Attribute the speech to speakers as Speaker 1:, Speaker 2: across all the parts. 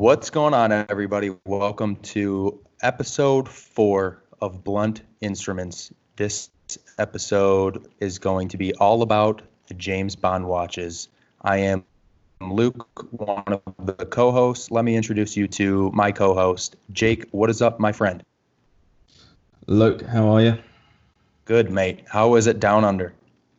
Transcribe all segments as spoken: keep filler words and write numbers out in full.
Speaker 1: What's going on, everybody? Welcome to episode four of Blunt Instruments. This episode is going to be all about the James Bond watches. I am Luke, one of the co-hosts. Let me introduce you to my co-host, Jake. What is up, my friend?
Speaker 2: Luke, how are you?
Speaker 1: Good, mate. How is it down under?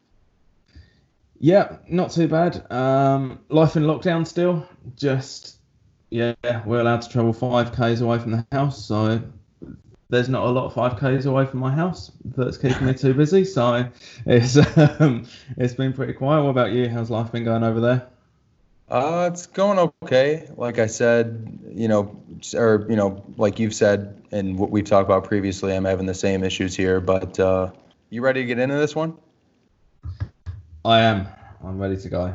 Speaker 2: Yeah, not too bad. Um, life in lockdown still. Just, yeah, we're allowed to travel five kays away from the house, so there's not a lot of five kays away from my house that's keeping me too busy. So it's um, it's been pretty quiet. What about you? How's life been going over there?
Speaker 1: Uh, it's going okay. Like I said, you know, or you know, like you've said, and what we've talked about previously, I'm having the same issues here. But uh, you ready to get into this one?
Speaker 2: I am. I'm ready to go.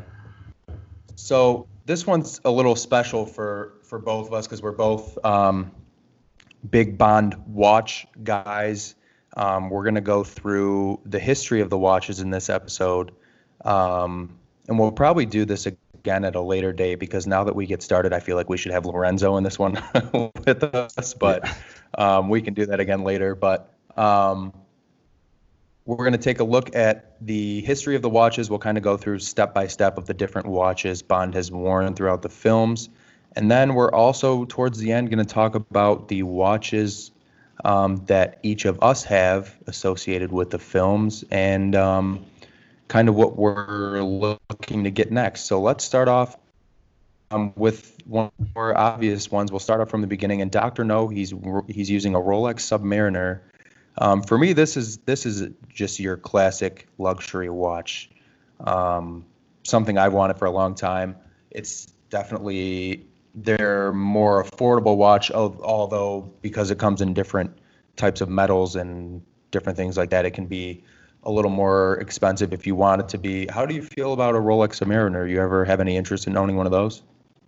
Speaker 1: So this one's a little special for for both of us because we're both um, big Bond watch guys. Um, we're gonna go through the history of the watches in this episode, um, and we'll probably do this again at a later date because now that we get started, I feel like we should have Lorenzo in this one with us. But um, we can do that again later. But um, we're going to take a look at the history of the watches. We'll kind of go through step by step of the different watches Bond has worn throughout the films. And then we're also, towards the end, going to talk about the watches um, that each of us have associated with the films and um, kind of what we're looking to get next. So let's start off um, with one of the more obvious ones. We'll start off from the beginning. And Doctor No, he's he's using a Rolex Submariner. Um, for me, this is this is just your classic luxury watch. Um, something I've wanted for a long time. It's definitely their more affordable watch, although because it comes in different types of metals and different things like that, it can be a little more expensive if you want it to be. How do you feel about a Rolex Submariner? You ever have any interest in owning one of those?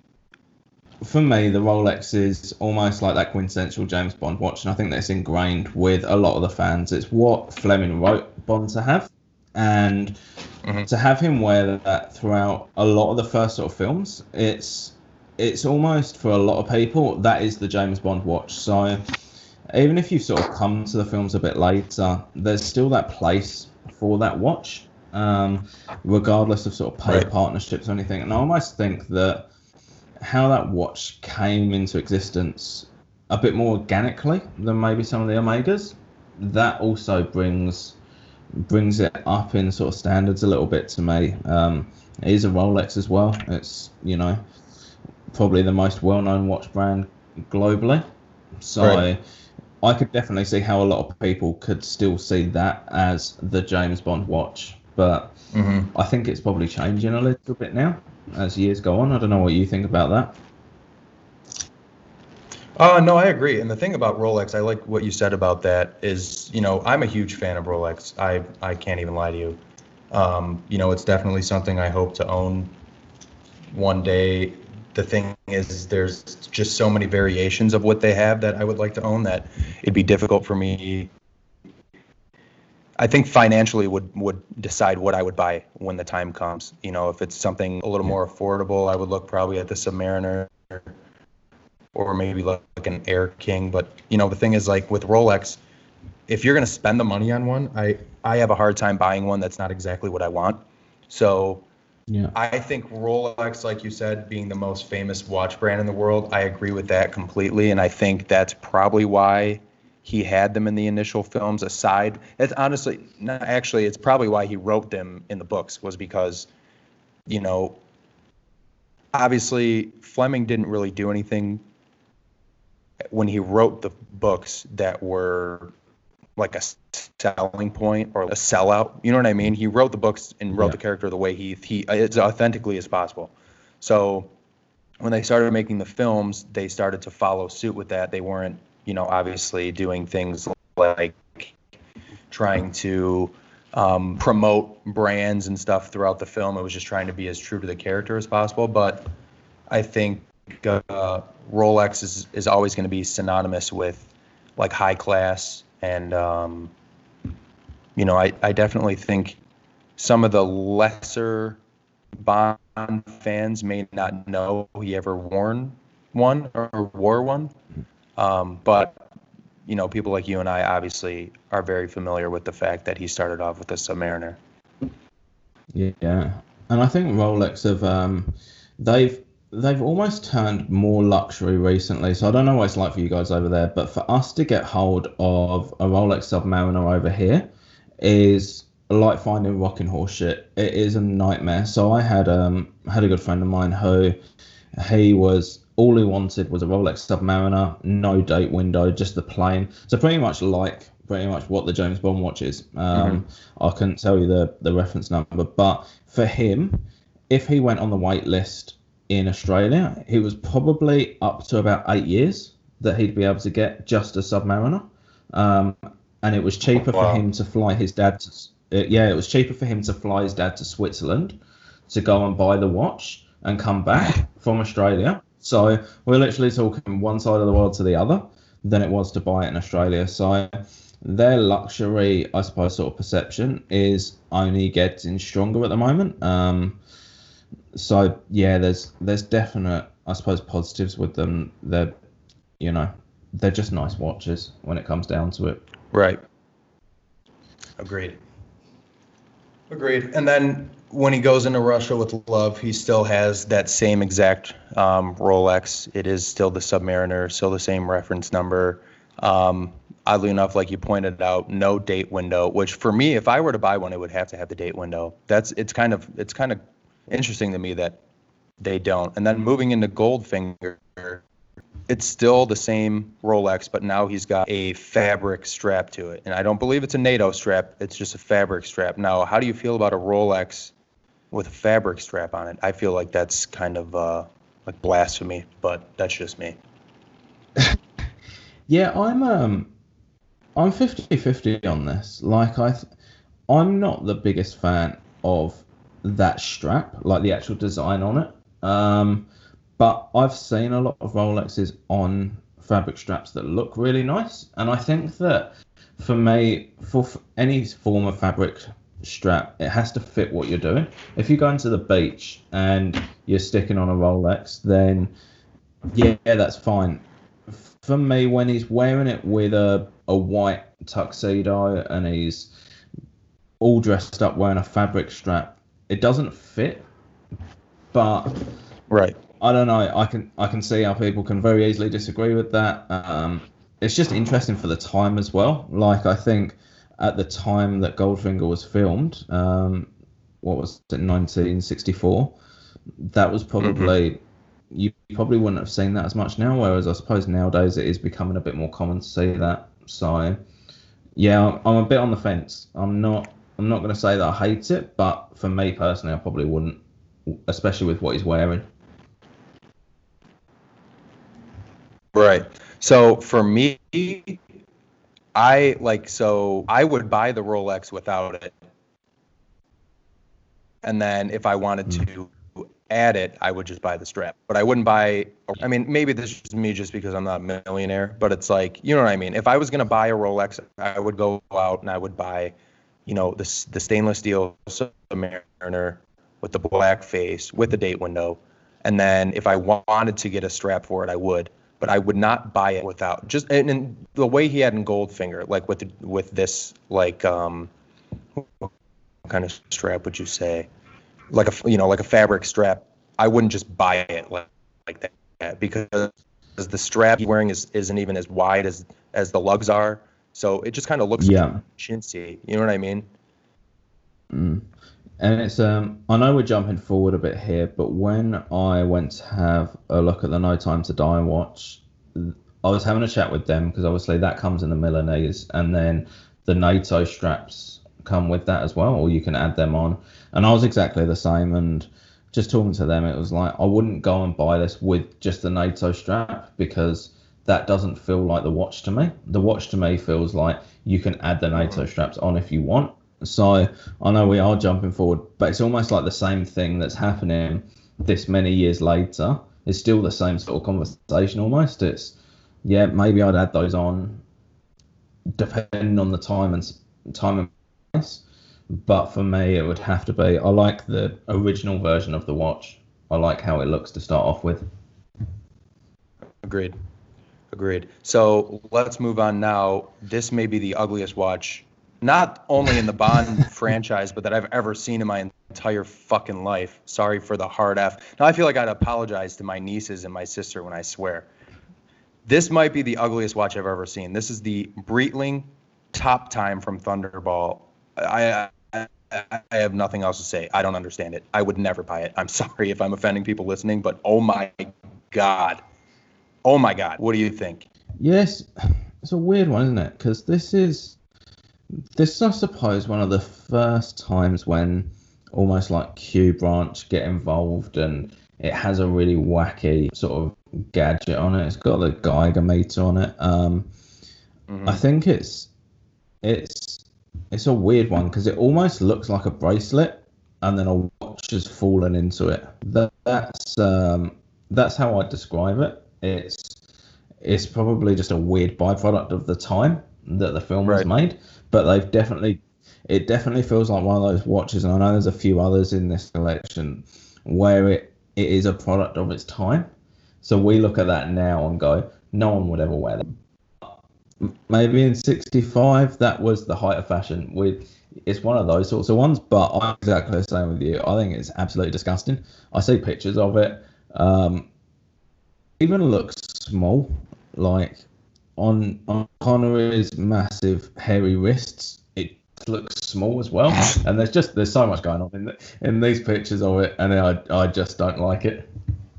Speaker 2: For me, the Rolex is almost like that quintessential James Bond watch, and I think that's ingrained with a lot of the fans. It's what Fleming wrote Bond to have, and mm-hmm. to have him wear that throughout a lot of the first sort of films, it's it's almost, for a lot of people, that is the James Bond watch. So even if you sort of come to the films a bit later, there's still that place for that watch, um, regardless of sort of paid right. partnerships or anything. And I almost think that how that watch came into existence a bit more organically than maybe some of the Omegas, that also brings brings it up in sort of standards a little bit to me. Um, it is a Rolex as well. It's, you know, probably the most well-known watch brand globally. So right. I could definitely see how a lot of people could still see that as the James Bond watch. But mm-hmm. I think it's probably changing a little bit now as years go on. I don't know what you think about that.
Speaker 1: Uh, no, I agree. And the thing about Rolex, I like what you said about that is, you know, I'm a huge fan of Rolex. I, I can't even lie to you. Um, you know, it's definitely something I hope to own one day. The thing is, there's just so many variations of what they have that I would like to own that it'd be difficult for me. I think financially would, would decide what I would buy when the time comes. You know, if it's something a little more affordable, I would look probably at the Submariner or maybe like an Air King. But, you know, the thing is, like with Rolex, if you're going to spend the money on one, I, I have a hard time buying one that's not exactly what I want. So yeah. I think Rolex, like you said, being the most famous watch brand in the world, I agree with that completely. And I think that's probably why he had them in the initial films. Aside, it's honestly, not actually, it's probably why he wrote them in the books, was because, you know, obviously Fleming didn't really do anything when he wrote the books that were like a selling point or a sellout. You know what I mean? He wrote the books and wrote yeah. the character the way he he as authentically as possible. So when they started making the films, they started to follow suit with that. They weren't, you know, obviously doing things like trying to um, promote brands and stuff throughout the film. It was just trying to be as true to the character as possible. But I think uh, Rolex is, is always going to be synonymous with like high class. And, um, you know, I, I definitely think some of the lesser Bond fans may not know he ever worn one or wore one. Um, but you know, people like you and I obviously are very familiar with the fact that he started off with a Submariner.
Speaker 2: Yeah, and I think Rolex have um, they've they've almost turned more luxury recently. So I don't know what it's like for you guys over there, but for us to get hold of a Rolex Submariner over here is like finding rocking horse shit. It is a nightmare. So I had um had a good friend of mine who he was all he wanted was a Rolex Submariner, no date window, just the plain. So pretty much like pretty much what the James Bond watch is. Um, mm-hmm. I couldn't tell you the the reference number, but for him, if he went on the wait list in Australia, he was probably up to about eight years that he'd be able to get just a Submariner. Um, and it was cheaper wow. for him to fly his dad to, uh, yeah, it was cheaper for him to fly his dad to Switzerland to go and buy the watch and come back from Australia. So we're literally talking one side of the world to the other than it was to buy it in Australia. So their luxury, I suppose, sort of perception is only getting stronger at the moment. Um, so yeah, there's there's definite, I suppose, positives with them. They're, you know, they're just nice watches when it comes down to it.
Speaker 1: Right. Agreed. Agreed. And then when he goes into Russia with Love, he still has that same exact um, Rolex. It is still the Submariner, still the same reference number. Um, oddly enough, like you pointed out, no date window. Which for me, if I were to buy one, it would have to have the date window. That's it's kind of it's kind of interesting to me that they don't. And then moving into Goldfinger, it's still the same Rolex, but now he's got a fabric strap to it. And I don't believe it's a NATO strap. It's just a fabric strap. Now, how do you feel about a Rolex with a fabric strap on it? I feel like that's kind of uh, like blasphemy, but that's just me.
Speaker 2: Yeah, I'm um, I'm fifty-fifty on this. Like I, th- I'm not the biggest fan of that strap, like the actual design on it. Um, but I've seen a lot of Rolexes on fabric straps that look really nice, and I think that for me, for f- any form of fabric strap, it has to fit what you're doing. If you go into the beach and you're sticking on a Rolex, then yeah, that's fine. For me, when he's wearing it with a, a white tuxedo and he's all dressed up wearing a fabric strap, it doesn't fit. But
Speaker 1: right,
Speaker 2: I don't know. I can I can see how people can very easily disagree with that. Um, it's just interesting for the time as well. Like I think at the time that Goldfinger was filmed, um, what was it, nineteen sixty-four? That was probably mm-hmm. you probably wouldn't have seen that as much now. Whereas I suppose nowadays it is becoming a bit more common to see that. So yeah, I'm, I'm a bit on the fence. I'm not I'm not going to say that I hate it, but for me personally, I probably wouldn't, especially with what he's wearing.
Speaker 1: Right. So for me, I like, so I would buy the Rolex without it. And then if I wanted mm. to add it, I would just buy the strap. But I wouldn't buy, I mean, maybe this is me just because I'm not a millionaire, but it's like, you know what I mean? If I was going to buy a Rolex, I would go out and I would buy, you know, the, the stainless steel Submariner with the black face, with the date window. And then if I wanted to get a strap for it, I would. But I would not buy it without just and, and the way he had in Goldfinger, like with the, with this, like um, what kind of strap would you say? Like a you know like a fabric strap. I wouldn't just buy it like like that because the strap he's wearing is isn't even as wide as as the lugs are. So it just kind of looks
Speaker 2: yeah
Speaker 1: chintzy. You know what I mean?
Speaker 2: Mm. And it's um I know we're jumping forward a bit here, but when I went to have a look at the No Time to Die watch, I was having a chat with them because obviously that comes in the Milanese, and then the NATO straps come with that as well, or you can add them on. And I was exactly the same, and just talking to them, it was like I wouldn't go and buy this with just the NATO strap because that doesn't feel like the watch to me. The watch to me feels like you can add the NATO straps on if you want. So I know we are jumping forward, but it's almost like the same thing that's happening this many years later. It's still the same sort of conversation almost. It's, yeah, maybe I'd add those on depending on the time and time and place. But for me, it would have to be, I like the original version of the watch. I like how it looks to start off with.
Speaker 1: Agreed. Agreed. So let's move on now. This may be the ugliest watch, not only in the Bond franchise, but that I've ever seen in my entire fucking life. Sorry for the hard F. Now I feel like I'd apologize to my nieces and my sister when I swear. This might be the ugliest watch I've ever seen. This is the Breitling Top Time from Thunderball. I, I I have nothing else to say. I don't understand it. I would never buy it. I'm sorry if I'm offending people listening, but oh my God. Oh my God. What do you think?
Speaker 2: Yes, it's a weird one, isn't it? Because this is, this is, I suppose, one of the first times when almost like Q Branch get involved and it has a really wacky sort of gadget on it. It's got the Geiger meter on it. Um, mm-hmm. I think it's, it's, it's a weird one because it almost looks like a bracelet and then a watch has fallen into it. That, that's, um, that's how I describe it. It's it's probably just a weird byproduct of the time that the film was
Speaker 1: right.
Speaker 2: made, but they've definitely it definitely feels like one of those watches, and I know there's a few others in this collection where it, it is a product of its time. So we look at that now and go, no one would ever wear them. Maybe in sixty-five that was the height of fashion. We it's one of those sorts of ones, but I'm exactly the same with you. I think it's absolutely disgusting. I see pictures of it. Um, even looks small, like on on Connery's massive hairy wrists, it looks small as well. And there's just there's so much going on in the, in these pictures of it, and I I just don't like it.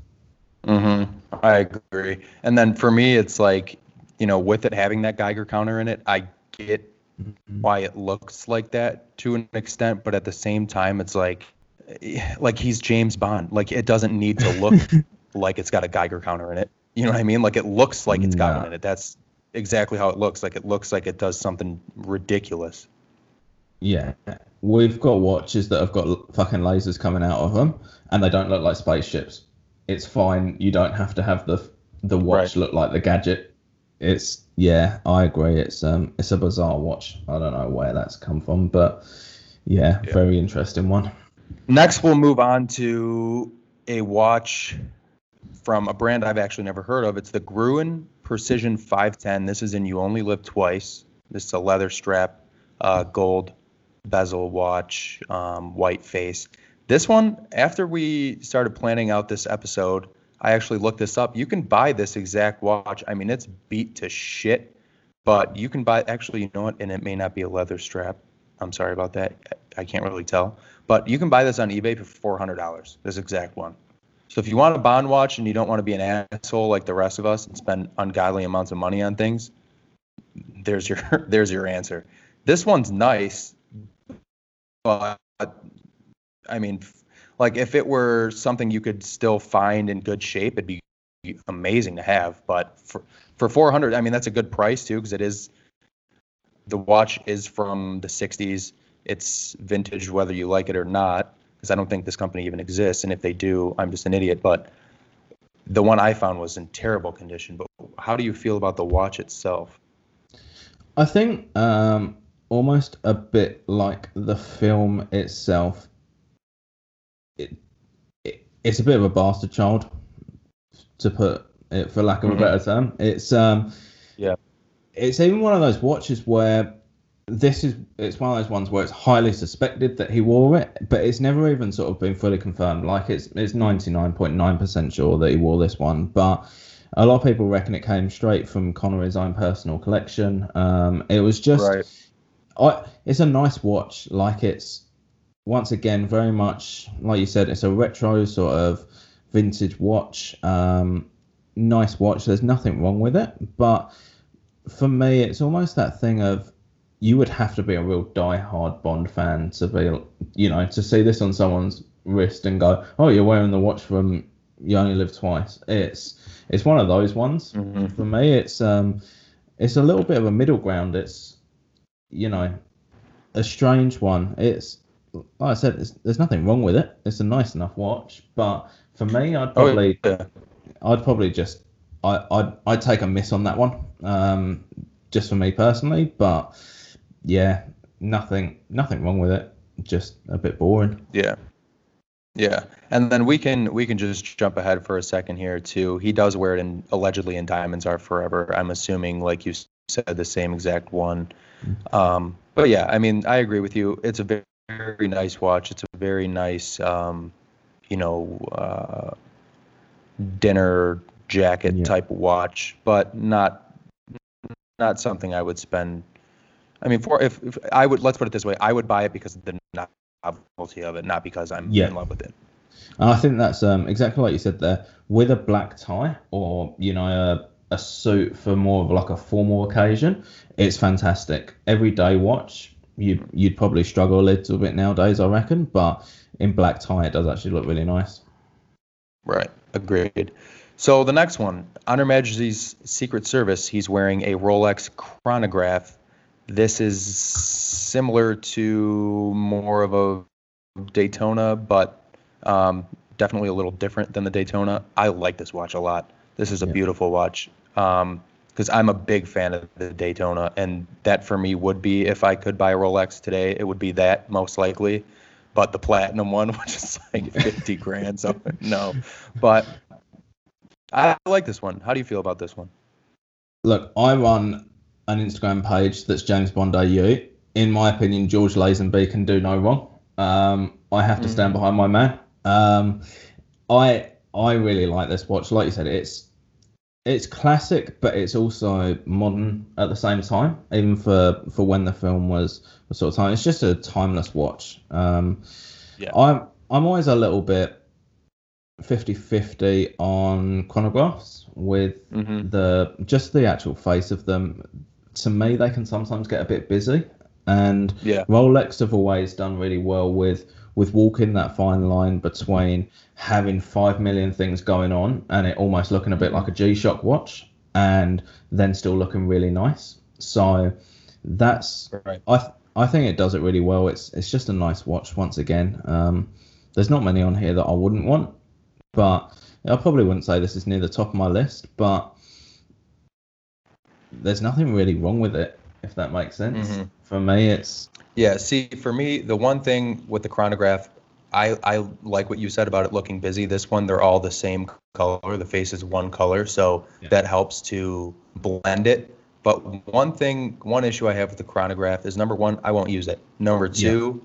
Speaker 1: Mm-hmm. I agree. And then for me, it's like, you know, with it having that Geiger counter in it, I get mm-hmm. why it looks like that to an extent, but at the same time, it's like like he's James Bond. Like it doesn't need to look like it's got a Geiger counter in it. You know what I mean? Like it looks like it's got one in it. That's exactly how it looks. Like it looks like it does something ridiculous.
Speaker 2: Yeah. We've got watches that have got fucking lasers coming out of them and they don't look like spaceships. It's fine. You don't have to have the the watch right. look like the gadget. It's yeah, I agree. It's um it's a bizarre watch. I don't know where that's come from, but yeah, yeah. very interesting one.
Speaker 1: Next we'll move on to a watch from a brand I've actually never heard of. It's the Gruen Precision five ten. This is in You Only Live Twice. This is a leather strap, uh, gold bezel watch, um, white face. This one, after we started planning out this episode, I actually looked this up. You can buy this exact watch. I mean, it's beat to shit, but you can buy, actually, you know what? And it may not be a leather strap. I'm sorry about that. I can't really tell. But you can buy this on eBay for four hundred dollars, this exact one. So if you want a Bond watch and you don't want to be an asshole like the rest of us and spend ungodly amounts of money on things, there's your there's your answer. This one's nice, but I mean, like if it were something you could still find in good shape, it'd be amazing to have. But for for four hundred, I mean, that's a good price too, because it is the watch is from the sixties. It's vintage, whether you like it or not. Because I don't think this company even exists, and if they do, I'm just an idiot. But the one I found was in terrible condition. But how do you feel about the watch itself?
Speaker 2: I think um, almost a bit like the film itself. It, it it's a bit of a bastard child, to put it for lack of mm-hmm. a better term. It's um
Speaker 1: yeah,
Speaker 2: it's even one of those watches where. This is it's one of those ones where it's highly suspected that he wore it, but it's never even sort of been fully confirmed. Like it's it's ninety-nine point nine percent sure that he wore this one, but a lot of people reckon it came straight from Connery's own personal collection. Um, it was just,
Speaker 1: right.
Speaker 2: I it's a nice watch. Like it's once again very much like you said, it's a retro sort of vintage watch. Um, nice watch. There's nothing wrong with it, but for me, it's almost that thing of. You would have to be a real die-hard Bond fan to be, you know, to see this on someone's wrist and go, "Oh, you're wearing the watch from You Only Live Twice." It's it's one of those ones. Mm-hmm. For me, it's um, it's a little bit of a middle ground. It's, you know, a strange one. It's like I said, it's, there's nothing wrong with it. It's a nice enough watch, but for me, I'd probably, oh, yeah. I'd probably just, I, I'd, I'd take a miss on that one. Um, just for me personally, but. Yeah, nothing, nothing wrong with it. Just a bit boring.
Speaker 1: Yeah, Yeah, and then we can we can just jump ahead for a second here too. He does wear it in allegedly in Diamonds Are Forever. I'm assuming, like you said, the same exact one. Um, but yeah, I mean, I agree with you. It's a very, very nice watch. It's a very nice, um, you know, uh, dinner jacket
Speaker 2: Yeah.
Speaker 1: type watch, but not not something I would spend. I mean, for if, if I would, let's put it this way, I would buy it because of the novelty of it, not because I'm
Speaker 2: Yeah.
Speaker 1: in love with it.
Speaker 2: And I think that's um, exactly like you said there. With a black tie or, you know, a, a suit for more of like a formal occasion, it's fantastic. Everyday watch, you'd, you'd probably struggle a little bit nowadays, I reckon. But in black tie, it does actually look really nice.
Speaker 1: Right. Agreed. So the next one, on Her Majesty's Secret Service, he's wearing a Rolex chronograph. This is similar to more of a Daytona, but um, definitely a little different than the Daytona. I like this watch a lot. This is a
Speaker 2: Yeah.
Speaker 1: beautiful watch um, because I'm a big fan of the Daytona, and that for me would be, if I could buy a Rolex today, it would be that most likely. But the platinum one, which is like fifty grand, so no. But I like this one. How do you feel about this one?
Speaker 2: Look, I run an Instagram page that's James Bond A U. In my opinion, George Lazenby can do no wrong. Um, I have to stand behind my man. Um, I I really like this watch. Like you said, it's it's classic, but it's also modern at the same time. Even for, for when the film was, was sort of time, it's just a timeless watch. Um,
Speaker 1: Yeah.
Speaker 2: I'm I'm always a little bit fifty-fifty on chronographs with
Speaker 1: Mm-hmm.
Speaker 2: the just the actual face of them. To me, they can sometimes get a bit busy, and
Speaker 1: Yeah.
Speaker 2: Rolex have always done really well with with walking that fine line between having five million things going on and it almost looking a bit like a G-Shock watch, and then still looking really nice. So that's
Speaker 1: Right.
Speaker 2: I th- I think it does it really well. It's it's just a nice watch once again. Um, there's not many on here that I wouldn't want, but I probably wouldn't say this is near the top of my list, but there's nothing really wrong with it, if that makes sense.
Speaker 1: Mm-hmm.
Speaker 2: For me, it's
Speaker 1: Yeah, see, for me, the one thing with the chronograph, I, I like what you said about it looking busy. This one, they're all the same color. The face is one color, so
Speaker 2: Yeah.
Speaker 1: that helps to blend it. But one thing, one issue I have with the chronograph is, number one, I won't use it. Number two,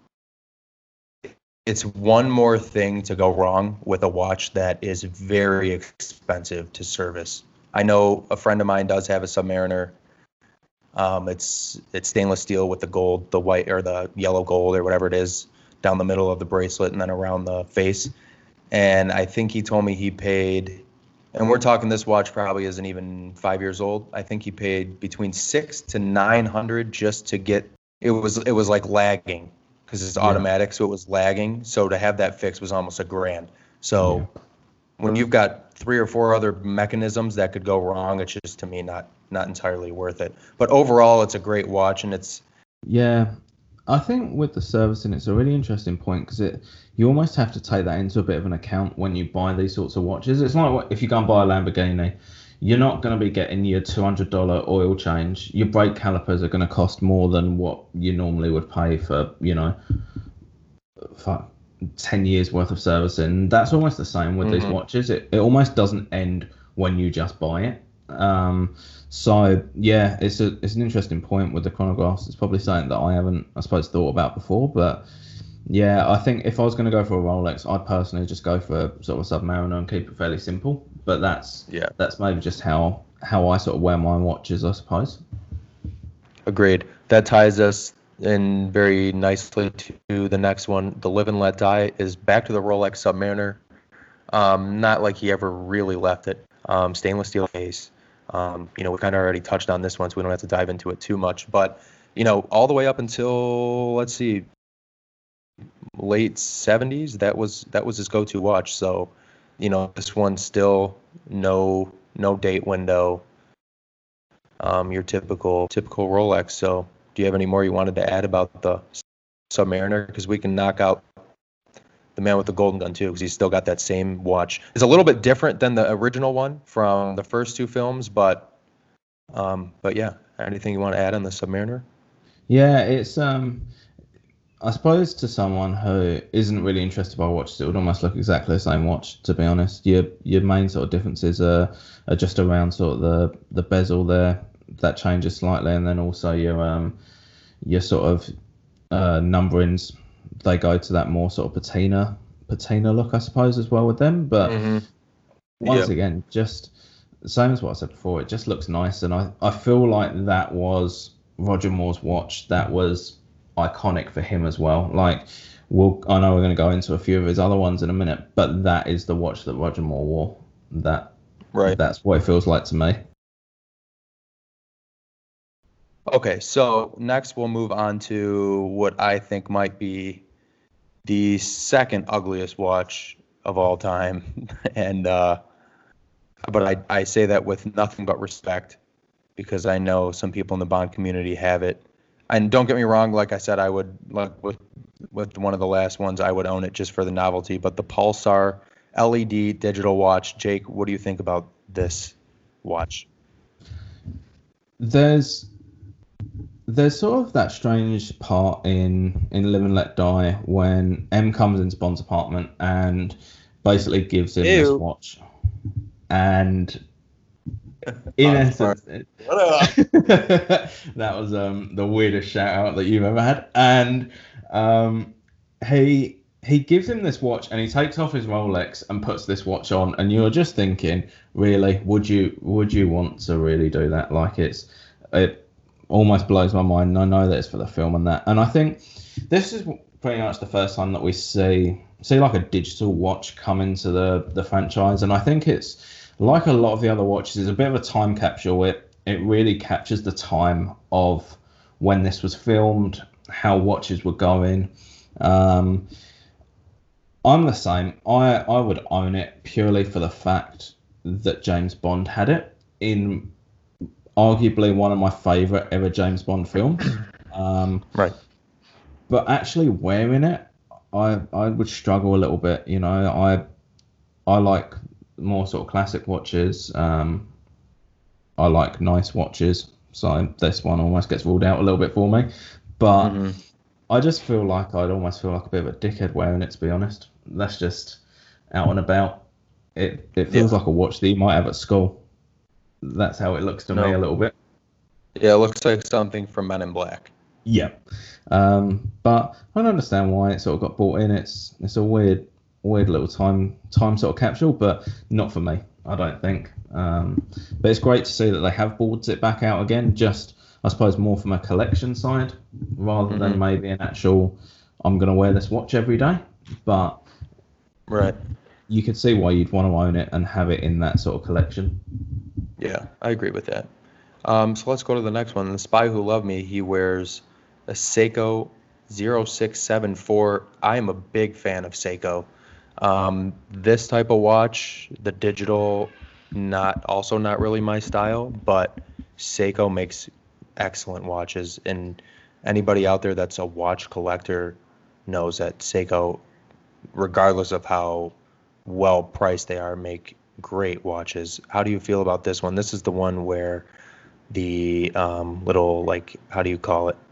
Speaker 1: it's one more thing to go wrong with a watch that is very expensive to service. I know a friend of mine does have a Submariner. Um, it's it's stainless steel with the gold, the white or the yellow gold or whatever it is down the middle of the bracelet and then around the face. And I think he told me he paid, and we're talking this watch probably isn't even five years old. I think he paid between six to nine hundred just to get it was it was like lagging because it's
Speaker 2: Yeah.
Speaker 1: automatic, so it was lagging. So to have that fixed was almost a grand. So
Speaker 2: Yeah.
Speaker 1: when you've got three or four other mechanisms that could go wrong, it's just to me not not entirely worth it. But overall, it's a great watch, and it's
Speaker 2: Yeah, I think with the servicing, it's a really interesting point because it you almost have to take that into a bit of an account when you buy these sorts of watches. It's like what, if you go and buy a Lamborghini, you're not going to be getting your two hundred dollars oil change. Your brake calipers are going to cost more than what you normally would pay for, you know, for ten years worth of servicing. That's almost the same with these
Speaker 1: Mhm.
Speaker 2: watches. It, it almost doesn't end when you just buy it. Um, so yeah, it's a it's an interesting point with the chronographs. It's probably something that I haven't, I suppose, thought about before. But yeah, I think if I was going to go for a Rolex, I'd personally just go for sort of a Submariner and keep it fairly simple. But that's
Speaker 1: yeah,
Speaker 2: that's maybe just how how I sort of wear my watches, I suppose.
Speaker 1: agreed. That ties us in very nicely to the next one. The Live and Let Die is back to the Rolex Submariner. Um, not like he ever really left it. Um, stainless steel case. Um, you know, we kind of already touched on this one, so we don't have to dive into it too much. But you know, all the way up until, let's see, late seventies, that was that was his go-to watch. So, you know, this one still no no date window. Um, your typical typical Rolex. So, do you have any more you wanted to add about the Submariner? Because we can knock out the Man with the Golden Gun too, because he's still got that same watch. It's a little bit different than the original one from the first two films, but um, but yeah, anything you want to add on the Submariner?
Speaker 2: Yeah, it's um I suppose to someone who isn't really interested by watches, it would almost look exactly the same watch. To be honest, your your main sort of differences are, are just around sort of the the bezel there that changes slightly, and then also your um your sort of uh, numberings. They go to that more sort of patina patina look, I suppose, as well with them. But
Speaker 1: Mm-hmm.
Speaker 2: once
Speaker 1: Yeah.
Speaker 2: again, just the same as what I said before. It just looks nice, and I I feel like that was Roger Moore's watch. That was iconic for him as well. Like, we'll I know we're going to go into a few of his other ones in a minute, but that is the watch that Roger Moore wore. That
Speaker 1: Right.
Speaker 2: that's what it feels like to me.
Speaker 1: Okay, so next we'll move on to what I think might be the second ugliest watch of all time. And uh but I, I say that with nothing but respect because I know some people in the Bond community have it. And don't get me wrong, like I said, I would like with with one of the last ones, I would own it just for the novelty. But the Pulsar L E D digital watch, Jake, what do you think about this watch?
Speaker 2: There's there's sort of that strange part in in Live and Let Die when M comes into Bond's apartment and basically gives him this
Speaker 1: Ew.
Speaker 2: watch, and in
Speaker 1: Oh,
Speaker 2: essence, it- that was um the weirdest shout out that you've ever had. And um he he gives him this watch and he takes off his Rolex and puts this watch on, and you're just thinking, really, would you would you want to really do that? Like, it's it almost blows my mind. And I know that it's for the film and that, and I think this is pretty much the first time that we see see like a digital watch come into the the franchise, and I think it's like a lot of the other watches, is a bit of a time capsule. It it really captures the time of when this was filmed, how watches were going. Um, I'm the same. I I would own it purely for the fact that James Bond had it in arguably one of my favourite ever James Bond films. Um,
Speaker 1: Right.
Speaker 2: but actually wearing it, I I would struggle a little bit. You know, I I like more sort of classic watches. Um, I like nice watches, so this one almost gets ruled out a little bit for me. But
Speaker 1: Mhm.
Speaker 2: I just feel like I'd almost feel like a bit of a dickhead wearing it, to be honest. That's just out and about. It it feels
Speaker 1: Yeah.
Speaker 2: like a watch that you might have at school. That's how it looks to me
Speaker 1: No.
Speaker 2: a little bit.
Speaker 1: Yeah, it looks like something from Men in Black.
Speaker 2: Yeah. Um, but I don't understand why it sort of got bought in. It's it's a weird weird little time time sort of capsule, but not for me, I don't think. Um, but it's great to see that they have bought it back out again, just I suppose more from a collection side rather
Speaker 1: Mhm.
Speaker 2: than maybe an actual I'm gonna wear this watch every day. But
Speaker 1: Right.
Speaker 2: you could see why you'd want to own it and have it in that sort of collection.
Speaker 1: Yeah, I agree with that. Um, so let's go to the next one. The Spy Who Loved Me, he wears a Seiko zero six seven four. I am a big fan of Seiko. Um, this type of watch, the digital, not also not really my style, but Seiko makes excellent watches. And anybody out there that's a watch collector knows that Seiko, regardless of how well priced they are, make great watches. How do you feel about this one? This is the one where the um, little, like, how do you call it?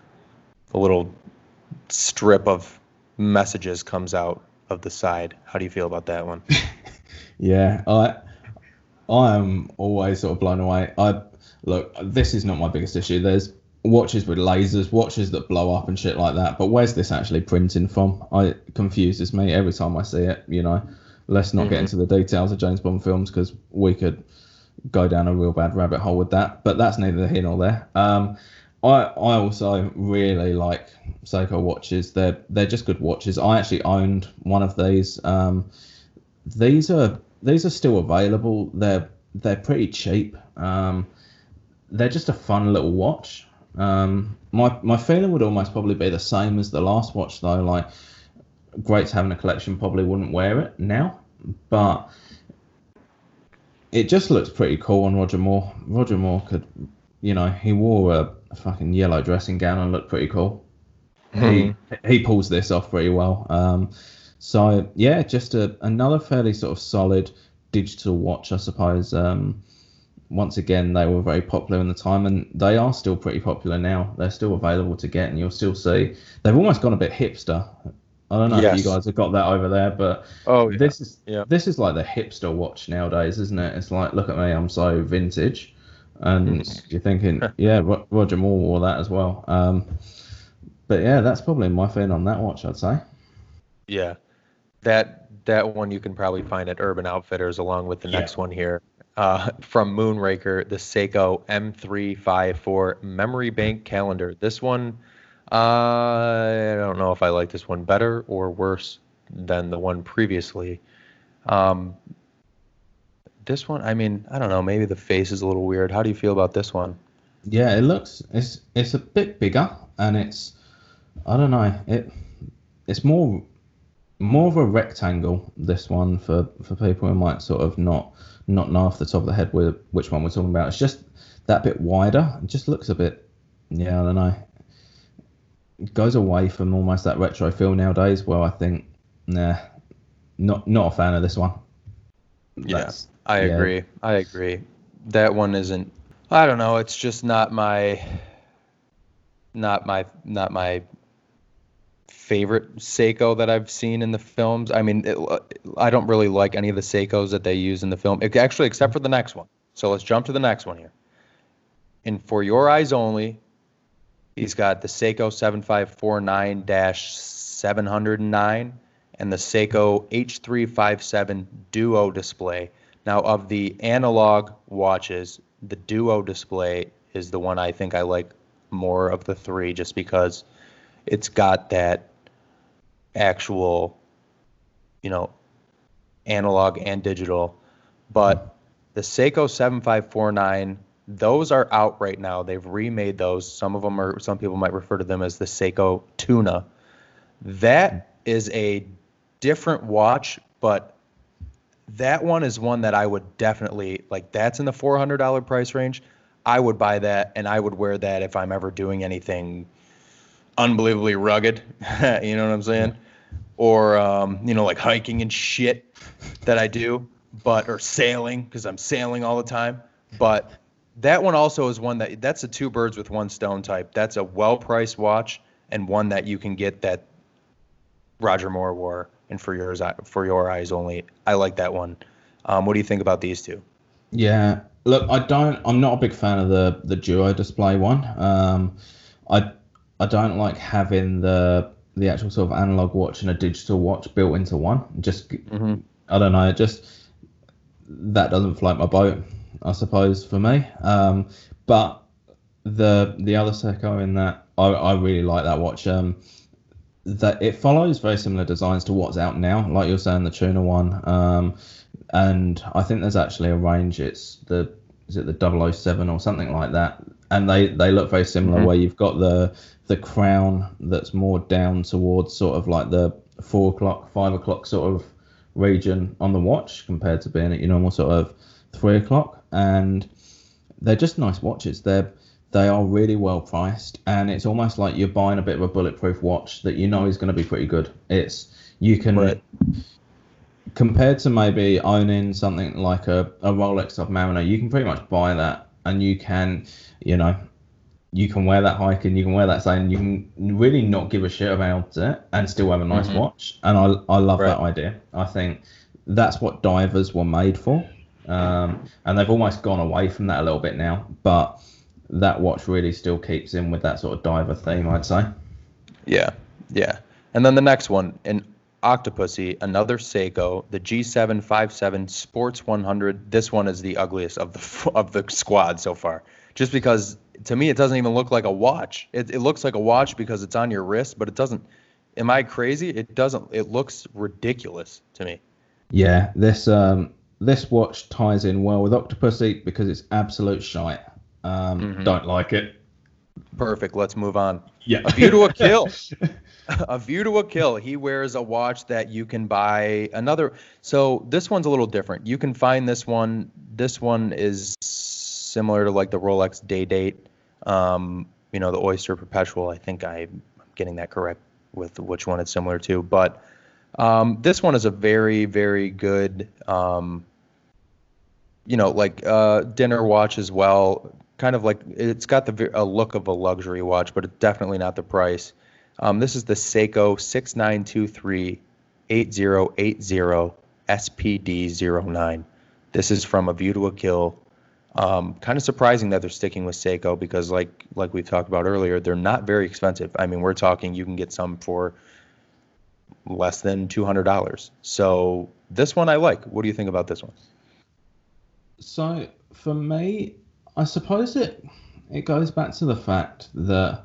Speaker 1: A little strip of messages comes out of the side. How do you feel about that one?
Speaker 2: Yeah, I I am always sort of blown away. I look, this is not my biggest issue. There's watches with lasers, watches that blow up and shit like that. But where's this actually printing from? I it confuses me every time I see it. You know, let's not get
Speaker 1: Mhm.
Speaker 2: into the details of James Bond films because we could go down a real bad rabbit hole with that. But that's neither here nor there. Um, I I also really like Seiko watches. They're they're just good watches. I actually owned one of these. Um, these are these are still available. They're they're pretty cheap. Um, they're just a fun little watch. Um, my my feeling would almost probably be the same as the last watch though. Like, great to have in a collection. Probably wouldn't wear it now, but it just looks pretty cool on Roger Moore. Roger Moore could, you know, he wore a, a fucking yellow dressing gown and looked pretty cool. He he pulls this off pretty well. Um, so yeah, just a another fairly sort of solid digital watch, I suppose. Um, once again, they were very popular in the time, and they are still pretty popular now. They're still available to get, and you'll still see. They've almost gone a bit hipster. I don't know if you
Speaker 1: Yes.
Speaker 2: guys have got that over there, but
Speaker 1: Oh, yeah.
Speaker 2: this is
Speaker 1: Yeah.
Speaker 2: this is like the hipster watch nowadays, isn't it? It's like, look at me, I'm so vintage, and you're thinking, yeah, Ro- Roger Moore wore that as well. Um, but yeah, that's probably my thing on that watch, I'd say.
Speaker 1: Yeah. That that one you can probably find at Urban Outfitters along with the
Speaker 2: Yeah.
Speaker 1: next one here. Uh, from Moonraker, the Seiko M three fifty-four Memory Bank Calendar. This one, uh, I don't know if I like this one better or worse than the one previously. Um, this one, I mean, I don't know. Maybe the face is a little weird. How do you feel about this one?
Speaker 2: Yeah, it looks it's it's a bit bigger, and it's I don't know it it's more more of a rectangle. This one for for people who might sort of not not know off the top of the head with which one we're talking about. It's just that bit wider. It just looks a bit yeah I don't know. It goes away from almost that retro feel nowadays. Well, I think nah, not not a fan of this one.
Speaker 1: Yes, yeah, I
Speaker 2: yeah.
Speaker 1: agree. I agree. That one isn't. I don't know. It's just not my, not my, not my favorite Seiko that I've seen in the films. I mean, it, I don't really like any of the Seikos that they use in the film, it, actually, except for the next one. So let's jump to the next one here. And For Your Eyes Only, he's got the Seiko seven five four nine dash seven oh nine and the Seiko H three fifty-seven Duo display. Now, of the analog watches, the Duo display is the one I think I like more of the three, just because it's got that actual, you know, analog and digital. But the Seiko seven five four nine, those are out right now. They've remade those. Some of them are, some people might refer to them as the Seiko Tuna. That is a different watch, but that one is one that I would definitely, like, that's in the four hundred dollars price range. I would buy that, and I would wear that if I'm ever doing anything unbelievably rugged, you know what I'm saying? Or, um, you know, like hiking and shit that I do, but, or sailing, because I'm sailing all the time. But that one also is one that, that's a two birds with one stone type. That's a well-priced watch, and one that you can get that Roger Moore wore, and for yours, for your eyes only. I like that one. Um, what do you think about these two?
Speaker 2: Yeah, look, I don't. I'm not a big fan of the the Duo display one. Um, I I don't like having the the actual sort of analog watch and a digital watch built into one. Just mm-hmm. I don't know. It just that doesn't float my boat, I suppose, for me. Um, but the the other Seiko in that, I I really like that watch. Um, that it follows very similar designs to what's out now, like you're saying, the Tuna one. Um, and I think there's actually a range. It's the is it the double oh seven or something like that, and they they look very similar. Mm-hmm. Where you've got the the crown that's more down towards sort of like the four o'clock, five o'clock sort of region on the watch, compared to being at your normal sort of three o'clock. And they're just nice watches. They're They are really well priced, and it's almost like you're buying a bit of a bulletproof watch that you know is going to be pretty good. It's you can right. compared to maybe owning something like a, a Rolex Submariner, you can pretty much buy that, and you can, you know, you can wear that hiking, you can wear that saying, you can really not give a shit about it and still have a nice mm-hmm. watch. And I I love right. that idea. I think that's what divers were made for, um, and they've almost gone away from that a little bit now, but that watch really still keeps in with that sort of diver theme, I'd say.
Speaker 1: Yeah, yeah. And then the next one, an Octopussy, another Seiko, the G seven fifty-seven Sports one hundred. This one is the ugliest of the of the squad so far, just because to me it doesn't even look like a watch. It, it looks like a watch because it's on your wrist, but it doesn't. Am I crazy? It doesn't. It looks ridiculous to me.
Speaker 2: Yeah, this um this watch ties in well with Octopussy because it's absolute shite. Um, mm-hmm. Don't like it.
Speaker 1: Perfect. Let's move on.
Speaker 2: Yeah.
Speaker 1: A View to a Kill. A View to a Kill. He wears a watch that you can buy another. So this one's a little different. You can find this one. This one is similar to like the Rolex Day Date. Um, you know, the Oyster Perpetual. I think I'm getting that correct with which one it's similar to. But um, this one is a very, very good. Um, you know, like uh, dinner watch as well. Kind of like it's got the ve- a look of a luxury watch, but it's definitely not the price. Um, this is the Seiko six nine two three eight zero eight zero S P D zero nine. This is from A View to a Kill. Um, kind of surprising that they're sticking with Seiko because, like like we talked about earlier, they're not very expensive. I mean, we're talking you can get some for less than two hundred dollars. So this one I like. What do you think about this one?
Speaker 2: So for me, I suppose it it goes back to the fact that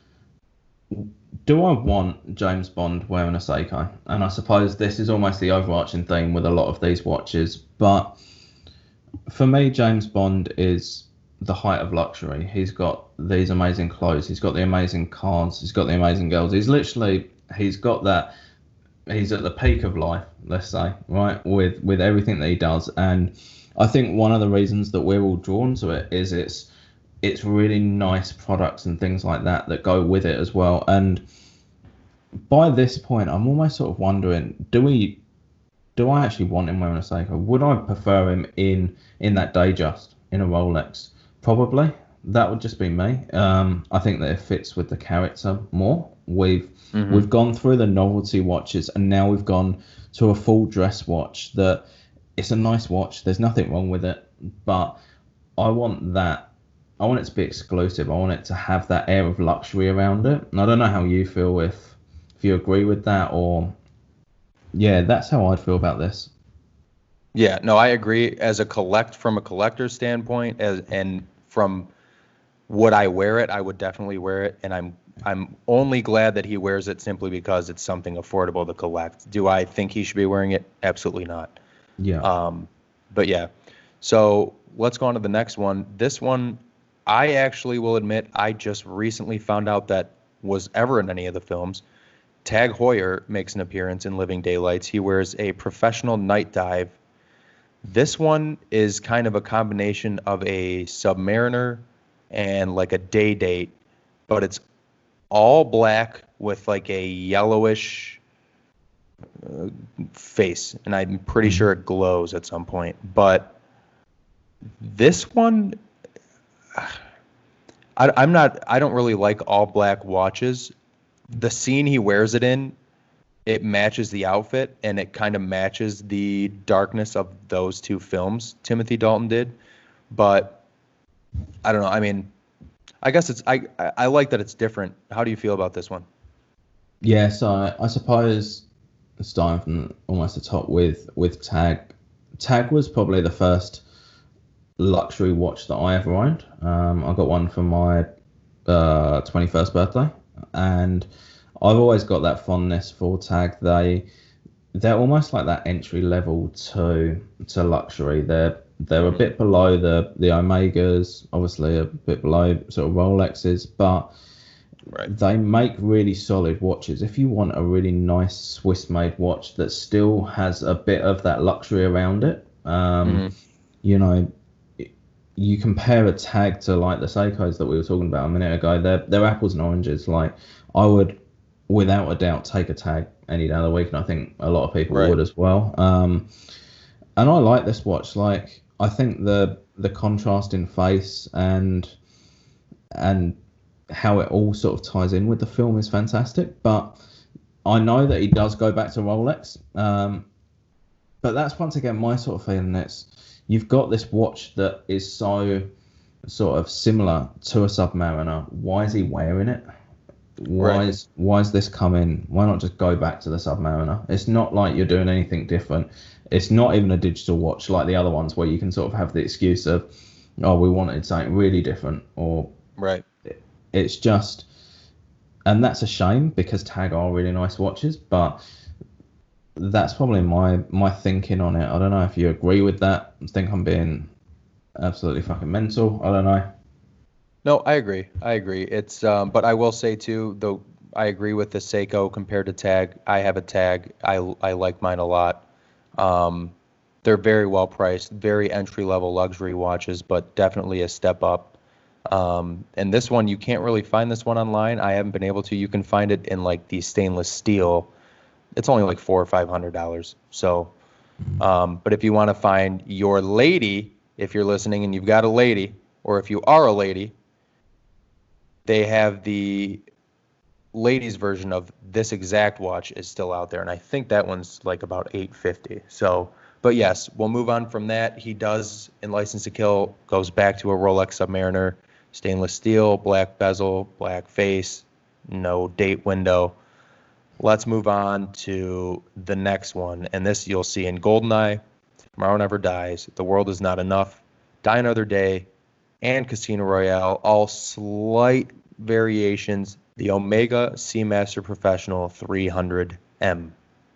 Speaker 2: do I want James Bond wearing a Seiko? And I suppose this is almost the overarching theme with a lot of these watches. But for me, James Bond is the height of luxury. He's got these amazing clothes. He's got the amazing cars. He's got the amazing girls. He's literally, he's got that. He's at the peak of life, let's say, right, with with everything that he does. And I think one of the reasons that we're all drawn to it is it's it's really nice products and things like that that go with it as well. And by this point, I'm almost sort of wondering, do we do I actually want him wearing a Seiko? Would I prefer him in in that Datejust in a Rolex? Probably. That would just be me. Um, I think that it fits with the character more. We've mm-hmm. we've gone through the novelty watches, and now we've gone to a full dress watch. That it's a nice watch. There's nothing wrong with it, but I want that. I want it to be exclusive. I want it to have that air of luxury around it. And I don't know how you feel, if if you agree with that, or yeah, that's how I'd feel about this.
Speaker 1: Yeah, no, I agree. As a collect from a collector's standpoint, as and from would I wear it, I would definitely wear it, and I'm I'm only glad that he wears it simply because it's something affordable to collect. Do I think he should be wearing it? Absolutely not.
Speaker 2: Yeah.
Speaker 1: Um, but yeah, so let's go on to the next one. This one, I actually will admit, I just recently found out that was ever in any of the films. Tag Heuer makes an appearance in Living Daylights. He wears a professional night dive. This one is kind of a combination of a Submariner and like a day date, but it's all black with like a yellowish uh, face, and I'm pretty sure it glows at some point. But this one, I, I'm not. I don't really like all black watches. The scene he wears it in, it matches the outfit, and it kind of matches the darkness of those two films Timothy Dalton did. But I don't know. I mean, I guess it's I I like that it's different. How do you feel about this one?
Speaker 2: Yeah, so I, I suppose starting from almost the top with with Tag. Tag was probably the first luxury watch that I ever owned. Um, I got one for my uh, twenty-first birthday, and I've always got that fondness for Tag. They they're almost like that entry level to to luxury. They're they're a bit below the the Omegas, obviously a bit below sort of Rolexes, but right. They make really solid watches. If you want a really nice Swiss-made watch that still has a bit of that luxury around it, um, mm-hmm. you know, you compare a Tag to like the Seikos that we were talking about a minute ago. They're they're apples and oranges. Like I would, without a doubt, take a Tag any day of the week, and I think a lot of people right. would as well. Um, and I like this watch. Like I think the the contrast in face and and how it all sort of ties in with the film is fantastic. But I know that he does go back to Rolex. Um, but that's once again my sort of feeling. It's you've got this watch that is so sort of similar to a Submariner. Why is he wearing it? Why right. is why is this coming? Why not just go back to the Submariner? It's not like you're doing anything different. It's not even a digital watch like the other ones where you can sort of have the excuse of, oh, we wanted something really different, or
Speaker 1: right.
Speaker 2: It's just, and that's a shame because Tag are really nice watches, but that's probably my my thinking on it. I don't know if you agree with that. I think I'm being absolutely fucking mental. I don't know.
Speaker 1: No, I agree. I agree. It's, um, but I will say too, though, I agree with the Seiko compared to Tag. I have a Tag. I I like mine a lot. Um, they're very well priced, very entry level luxury watches, but definitely a step up. Um, and this one, you can't really find this one online. I haven't been able to. You can find it in like the stainless steel. It's only like four or five hundred dollars. So, um, but if you want to find your lady if you're listening and you've got a lady, or if you are a lady, they have the ladies version of this exact watch is still out there, and I think that one's like about eight hundred fifty dollars. So, but yes, we'll move on from that. He does, in License to Kill, goes back to a Rolex Submariner, stainless steel, black bezel, black face, no date window. Let's move on to the next one, and this you'll see in Goldeneye, Tomorrow Never Dies, The World Is Not Enough, Die Another Day, and Casino Royale, all slight variations. The Omega Seamaster Professional three hundred M.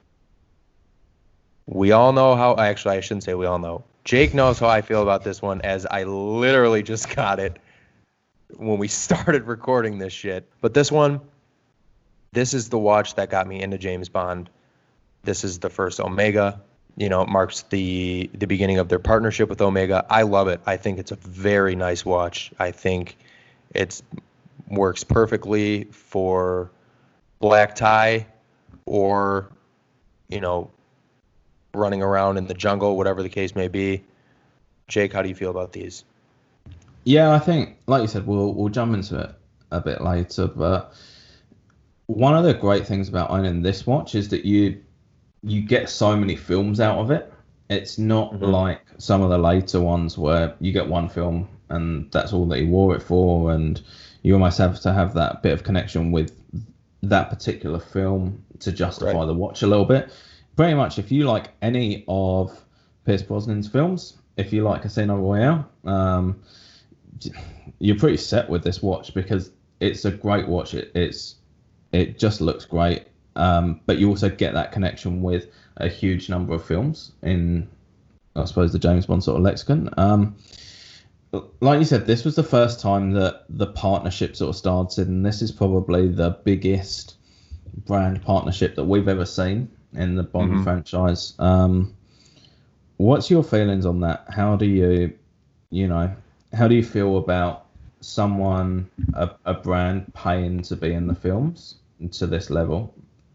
Speaker 1: We all know how, actually I shouldn't say we all know. Jake knows how I feel about this one, as I literally just got it when we started recording this shit. But this one, this is the watch that got me into James Bond. This is the first Omega. You know, it marks the the beginning of their partnership with Omega. I love it. I think it's a very nice watch. I think it's works perfectly for black tie or, you know, running around in the jungle, whatever the case may be. Jake, how do you feel about these?
Speaker 2: Yeah, I think, like you said, we'll we'll jump into it a bit later. But one of the great things about owning this watch is that you you get so many films out of it. It's not mm-hmm. like some of the later ones where you get one film and that's all that you wore it for, and you almost have to have that bit of connection with that particular film to justify right. the watch a little bit. Pretty much, if you like any of Pierce Brosnan's films, if you like Casino Royale, um, you're pretty set with this watch because it's a great watch. It, it's it just looks great, um, but you also get that connection with a huge number of films in, I suppose, the James Bond sort of lexicon. Um, like you said, this was the first time that the partnership sort of started, and this is probably the biggest brand partnership that we've ever seen in the Bond mm-hmm. franchise. Um, what's your feelings on that? How do you, you know, how do you feel about someone, a, a brand paying to be in the films to this level?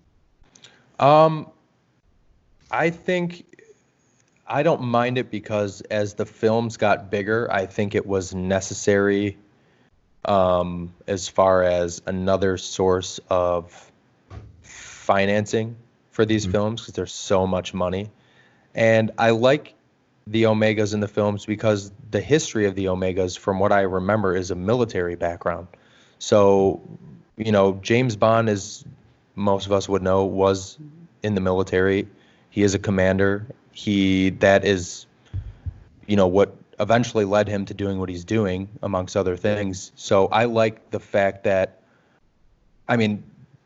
Speaker 1: Um, I think I don't mind it because as the films got bigger, I think it was necessary um, as far as another source of financing for these mm-hmm. films because there's so much money. And I like the Omegas in the films because the history of the Omegas, from what I remember, is a military background. So, you know, James Bond, as most of us would know, was in the military. He is a commander. He that is, you know, what eventually led him to doing what he's doing, amongst other things. So I like the fact that, I mean,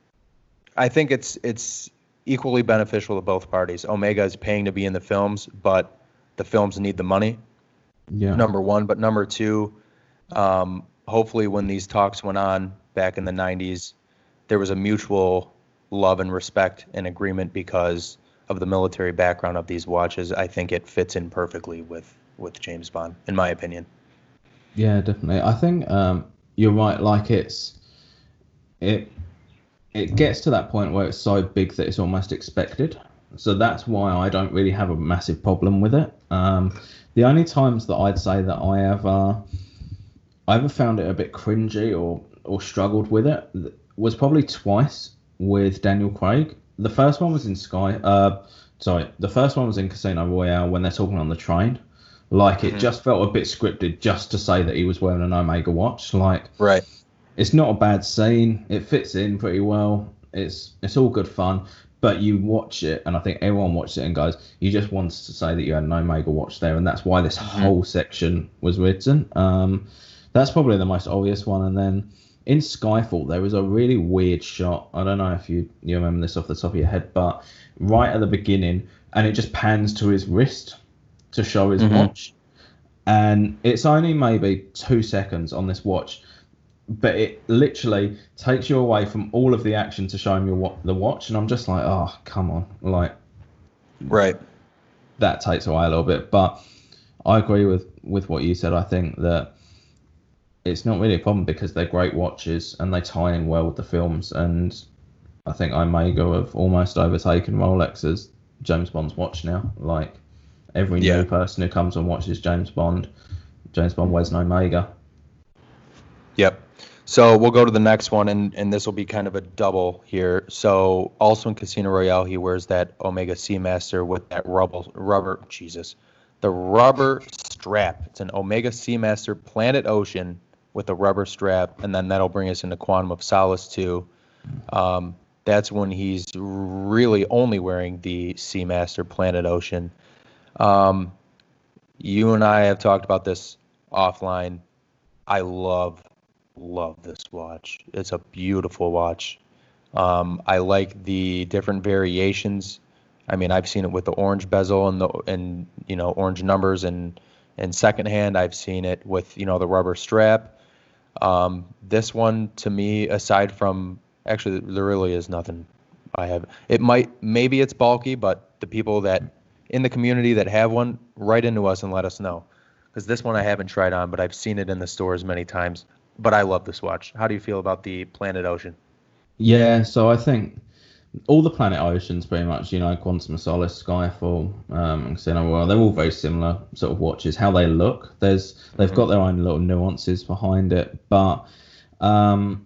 Speaker 1: I think it's it's equally beneficial to both parties. Omega is paying to be in the films, but the films need the money. Yeah. Number one, but number two, um, hopefully when these talks went on back in the nineties, there was a mutual love and respect and agreement because of the military background of these watches. I think it fits in perfectly with, with James Bond, in my opinion.
Speaker 2: Yeah, definitely. I think um, you're right. Like it's it it gets to that point where it's so big that it's almost expected. So that's why I don't really have a massive problem with it. Um, the only times that I'd say that I ever I ever found it a bit cringy or or struggled with it was probably twice with Daniel Craig. The first one was in Sky. Uh, sorry, the first one was in Casino Royale when they're talking on the train. Like it mm-hmm. just felt a bit scripted, just to say that he was wearing an Omega watch. Like,
Speaker 1: right.
Speaker 2: It's not a bad scene. It fits in pretty well. It's it's all good fun. But you watch it, and I think everyone watched it and goes, you just wanted to say that you had an Omega watch there, and that's why this mm-hmm. whole section was written. Um, that's probably the most obvious one. And then in Skyfall, there was a really weird shot. I don't know if you, you remember this off the top of your head, but right at the beginning, and it just pans to his wrist to show his mm-hmm. watch. And it's only maybe two seconds on this watch, but it literally takes you away from all of the action to show him your wa- the watch. And I'm just like, oh, come on. Like,
Speaker 1: right.
Speaker 2: That takes away a little bit. But I agree with, with what you said. I think that it's not really a problem because they're great watches and they tie in well with the films. And I think Omega have almost overtaken Rolex as James Bond's watch now. Like, Every
Speaker 1: Yeah.
Speaker 2: new person who comes and watches James Bond, James Bond wears an Omega.
Speaker 1: Yep. So we'll go to the next one, and, and this will be kind of a double here. So also in Casino Royale, he wears that Omega Seamaster with that rubber, rubber, Jesus, the rubber strap. It's an Omega Seamaster Planet Ocean with a rubber strap, and then that'll bring us into Quantum of Solace too. Um, that's when he's really only wearing the Seamaster Planet Ocean. Um, you and I have talked about this offline. I love love this watch. It's a beautiful watch. Um, I like the different variations. I mean, I've seen it with the orange bezel and the and you know orange numbers, and and secondhand I've seen it with you know the rubber strap. Um, this one to me, aside from actually there really is nothing I have. It might maybe it's bulky, but the people that in the community that have one, write into us and let us know. Because this one I haven't tried on, but I've seen it in the stores many times. But I love this watch. How do you feel about the Planet Ocean?
Speaker 2: Yeah, so I think all the Planet Oceans pretty much, you know, Quantum of Solace, Skyfall, um, and Casino Royale, they're all very similar sort of watches. How they look, there's they've
Speaker 1: Mhm.
Speaker 2: got their own little nuances behind it, but um,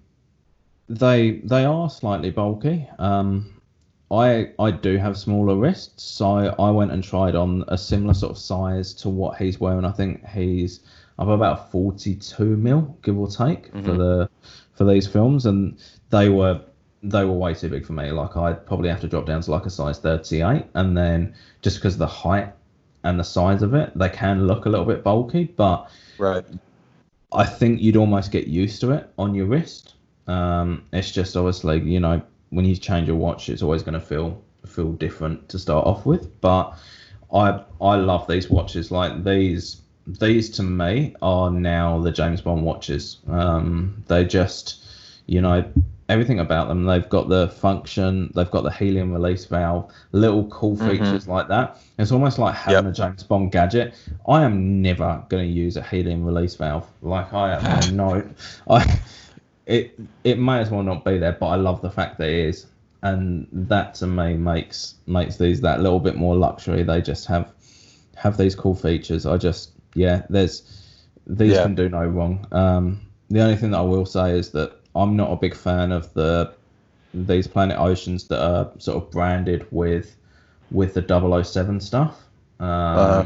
Speaker 2: they they are slightly bulky. Um, I I do have smaller wrists, so I went and tried on a similar sort of size to what he's wearing. I think he's I'm about forty-two mil, give or take, for
Speaker 1: Mhm.
Speaker 2: the for these films, and they were they were way too big for me. Like I'd probably have to drop down to like a size thirty-eight, and then just because of the height and the size of it, they can look a little bit bulky, but
Speaker 1: Right.
Speaker 2: I think you'd almost get used to it on your wrist. Um, it's just obviously, you know, when you change a watch, it's always going to feel feel different to start off with. But I I love these watches. Like these these to me are now the James Bond watches. Um, they just, you know, everything about them. They've got the function. They've got the helium release valve. Little cool
Speaker 1: Mhm.
Speaker 2: features like that. It's almost like having
Speaker 1: Yep.
Speaker 2: a James Bond gadget. I am never going to use a helium release valve. Like I have no, I it it may as well not be there. But I love the fact that it is, and that to me makes makes these that little bit more luxury. They just have have these cool features. I just yeah, there's these
Speaker 1: Yeah.
Speaker 2: can do no wrong. Um, the only thing that I will say is that I'm not a big fan of the these Planet Oceans that are sort of branded with with the double oh seven stuff.
Speaker 1: Uh,
Speaker 2: Um,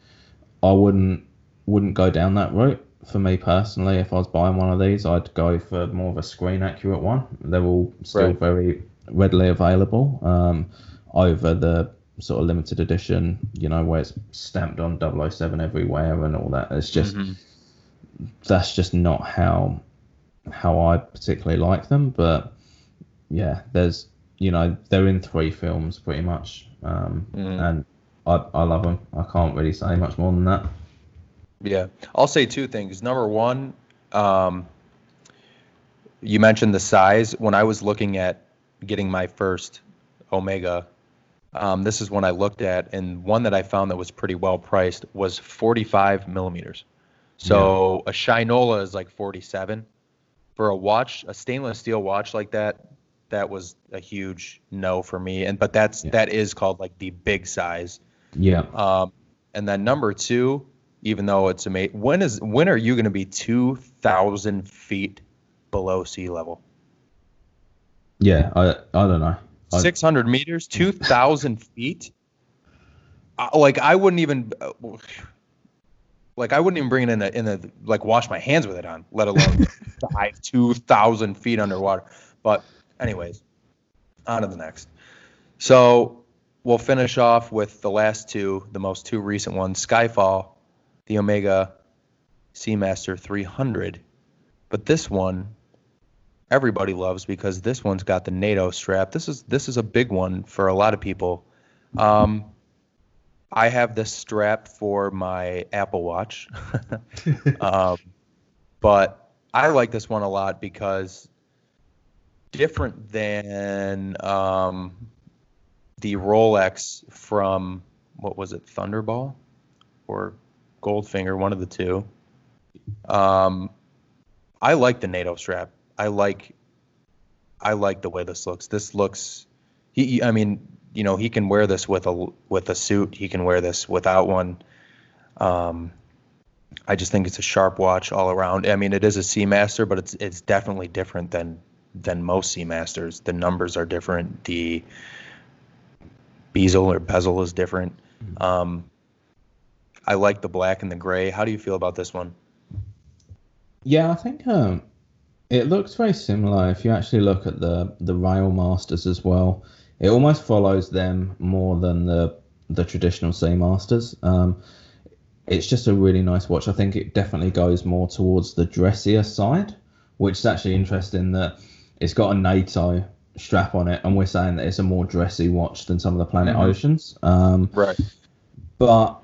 Speaker 2: I wouldn't wouldn't go down that route. For me personally, if I was buying one of these, I'd go for more of a screen accurate one. They're all still
Speaker 1: right.
Speaker 2: very readily available um, over the sort of limited edition, you know, where it's stamped on double oh seven everywhere and all that. It's just
Speaker 1: Mhm.
Speaker 2: that's just not how how I particularly like them. But yeah, there's you know they're in three films pretty much, um,
Speaker 1: Mhm.
Speaker 2: and I I love them. I can't really say much more than that.
Speaker 1: Yeah. I'll say two things. Number one, um, you mentioned the size. When I was looking at getting my first Omega, um, this is one I looked at, and one that I found that was pretty well priced was forty-five millimeters.
Speaker 2: Yeah,
Speaker 1: So a Shinola is like forty-seven. For a watch, a stainless steel watch like that, that was a huge no for me. And but that's
Speaker 2: yeah,
Speaker 1: that is called like the big size.
Speaker 2: yeah,
Speaker 1: Um, and then number two, even though it's amazing, when is when are you going to be two thousand feet below sea level?
Speaker 2: yeah. I I don't know. I
Speaker 1: six hundred meters, two thousand feet. Uh, like I wouldn't even uh, like I wouldn't even bring it in a in a like wash my hands with it on, let alone dive two thousand feet underwater. But anyways, on to the next. So we'll finish off with the last two, the most two recent ones, Skyfall, the Omega Seamaster three hundred. But this one everybody loves because this one's got the NATO strap. This is this is a big one for a lot of people. Um, I have this strap for my Apple Watch, um, but I like this one a lot because different than um, the Rolex from what was it, Thunderball or Goldfinger, one of the two. Um, I like the NATO strap. I like I like the way this looks. This looks, he, I mean, you know, he can wear this with a with a suit. He can wear this without one. Um, I just think it's a sharp watch all around. I mean, it is a Seamaster, but it's it's definitely different than than most Seamasters. The numbers are different. The bezel or bezel is different. Um, I like the black and the gray. How do you feel about this one?
Speaker 2: Yeah, I think um, it looks very similar. If you actually look at the the Rail Masters as well, it almost follows them more than the the traditional Seamasters. Um, it's just a really nice watch. I think it definitely goes more towards the dressier side, which is actually interesting that it's got a NATO strap on it, and we're saying that it's a more dressy watch than some of the Planet
Speaker 1: Mm-hmm.
Speaker 2: Oceans. Um,
Speaker 1: Right.
Speaker 2: But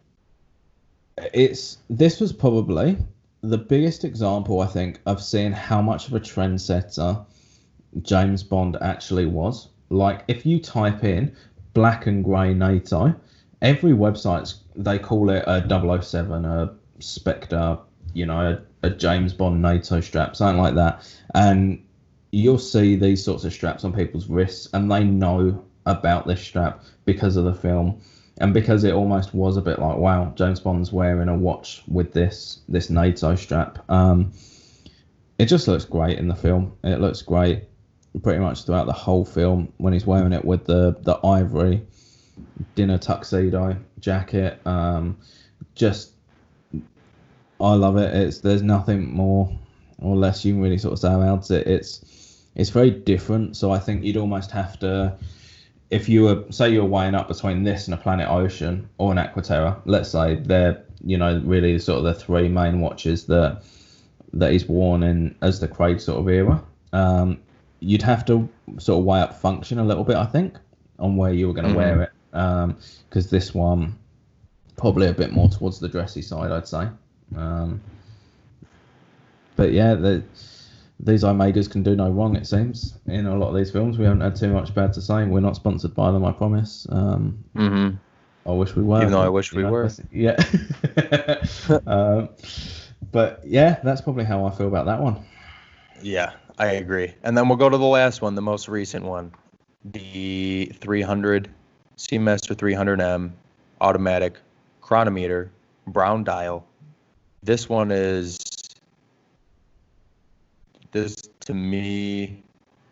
Speaker 2: it's this was probably the biggest example, I think, of seeing how much of a trendsetter James Bond actually was. Like, if you type in black and grey NATO, every website, they call it a double oh seven, a Spectre, you know, a, a James Bond NATO strap, something like that. And you'll see these sorts of straps on people's wrists, and they know about this strap because of the film. And because it almost was a bit like, wow, James Bond's wearing a watch with this this NATO strap. Um, it just looks great in the film. It looks great pretty much throughout the whole film when he's wearing it with the, the ivory dinner tuxedo jacket. Um, just, I love it. It's There's nothing more or less you can really sort of say about it. It's, it's very different. So I think you'd almost have to... If you were, say you're weighing up between this and a Planet Ocean or an Aquaterra, let's say they're, you know, really sort of the three main watches that that he's worn in as the Craig sort of era, um, you'd have to sort of weigh up function a little bit, I think, on where you were going to
Speaker 1: Mm-hmm.
Speaker 2: wear it. Because um, this one, probably a bit more towards the dressy side, I'd say. Um, but yeah, the... These Omegas can do no wrong, it seems, in a lot of these films. We haven't had too much bad to say. We're not sponsored by them, I promise. Um,
Speaker 1: Mm-hmm.
Speaker 2: I wish we were.
Speaker 1: Even though I wish we
Speaker 2: know,
Speaker 1: were.
Speaker 2: Yeah. um, but yeah, that's probably how I feel about that one.
Speaker 1: Yeah, I agree. And then we'll go to the last one, the most recent one, the three hundred Seamaster three hundred M automatic chronometer, brown dial. This one is, this to me,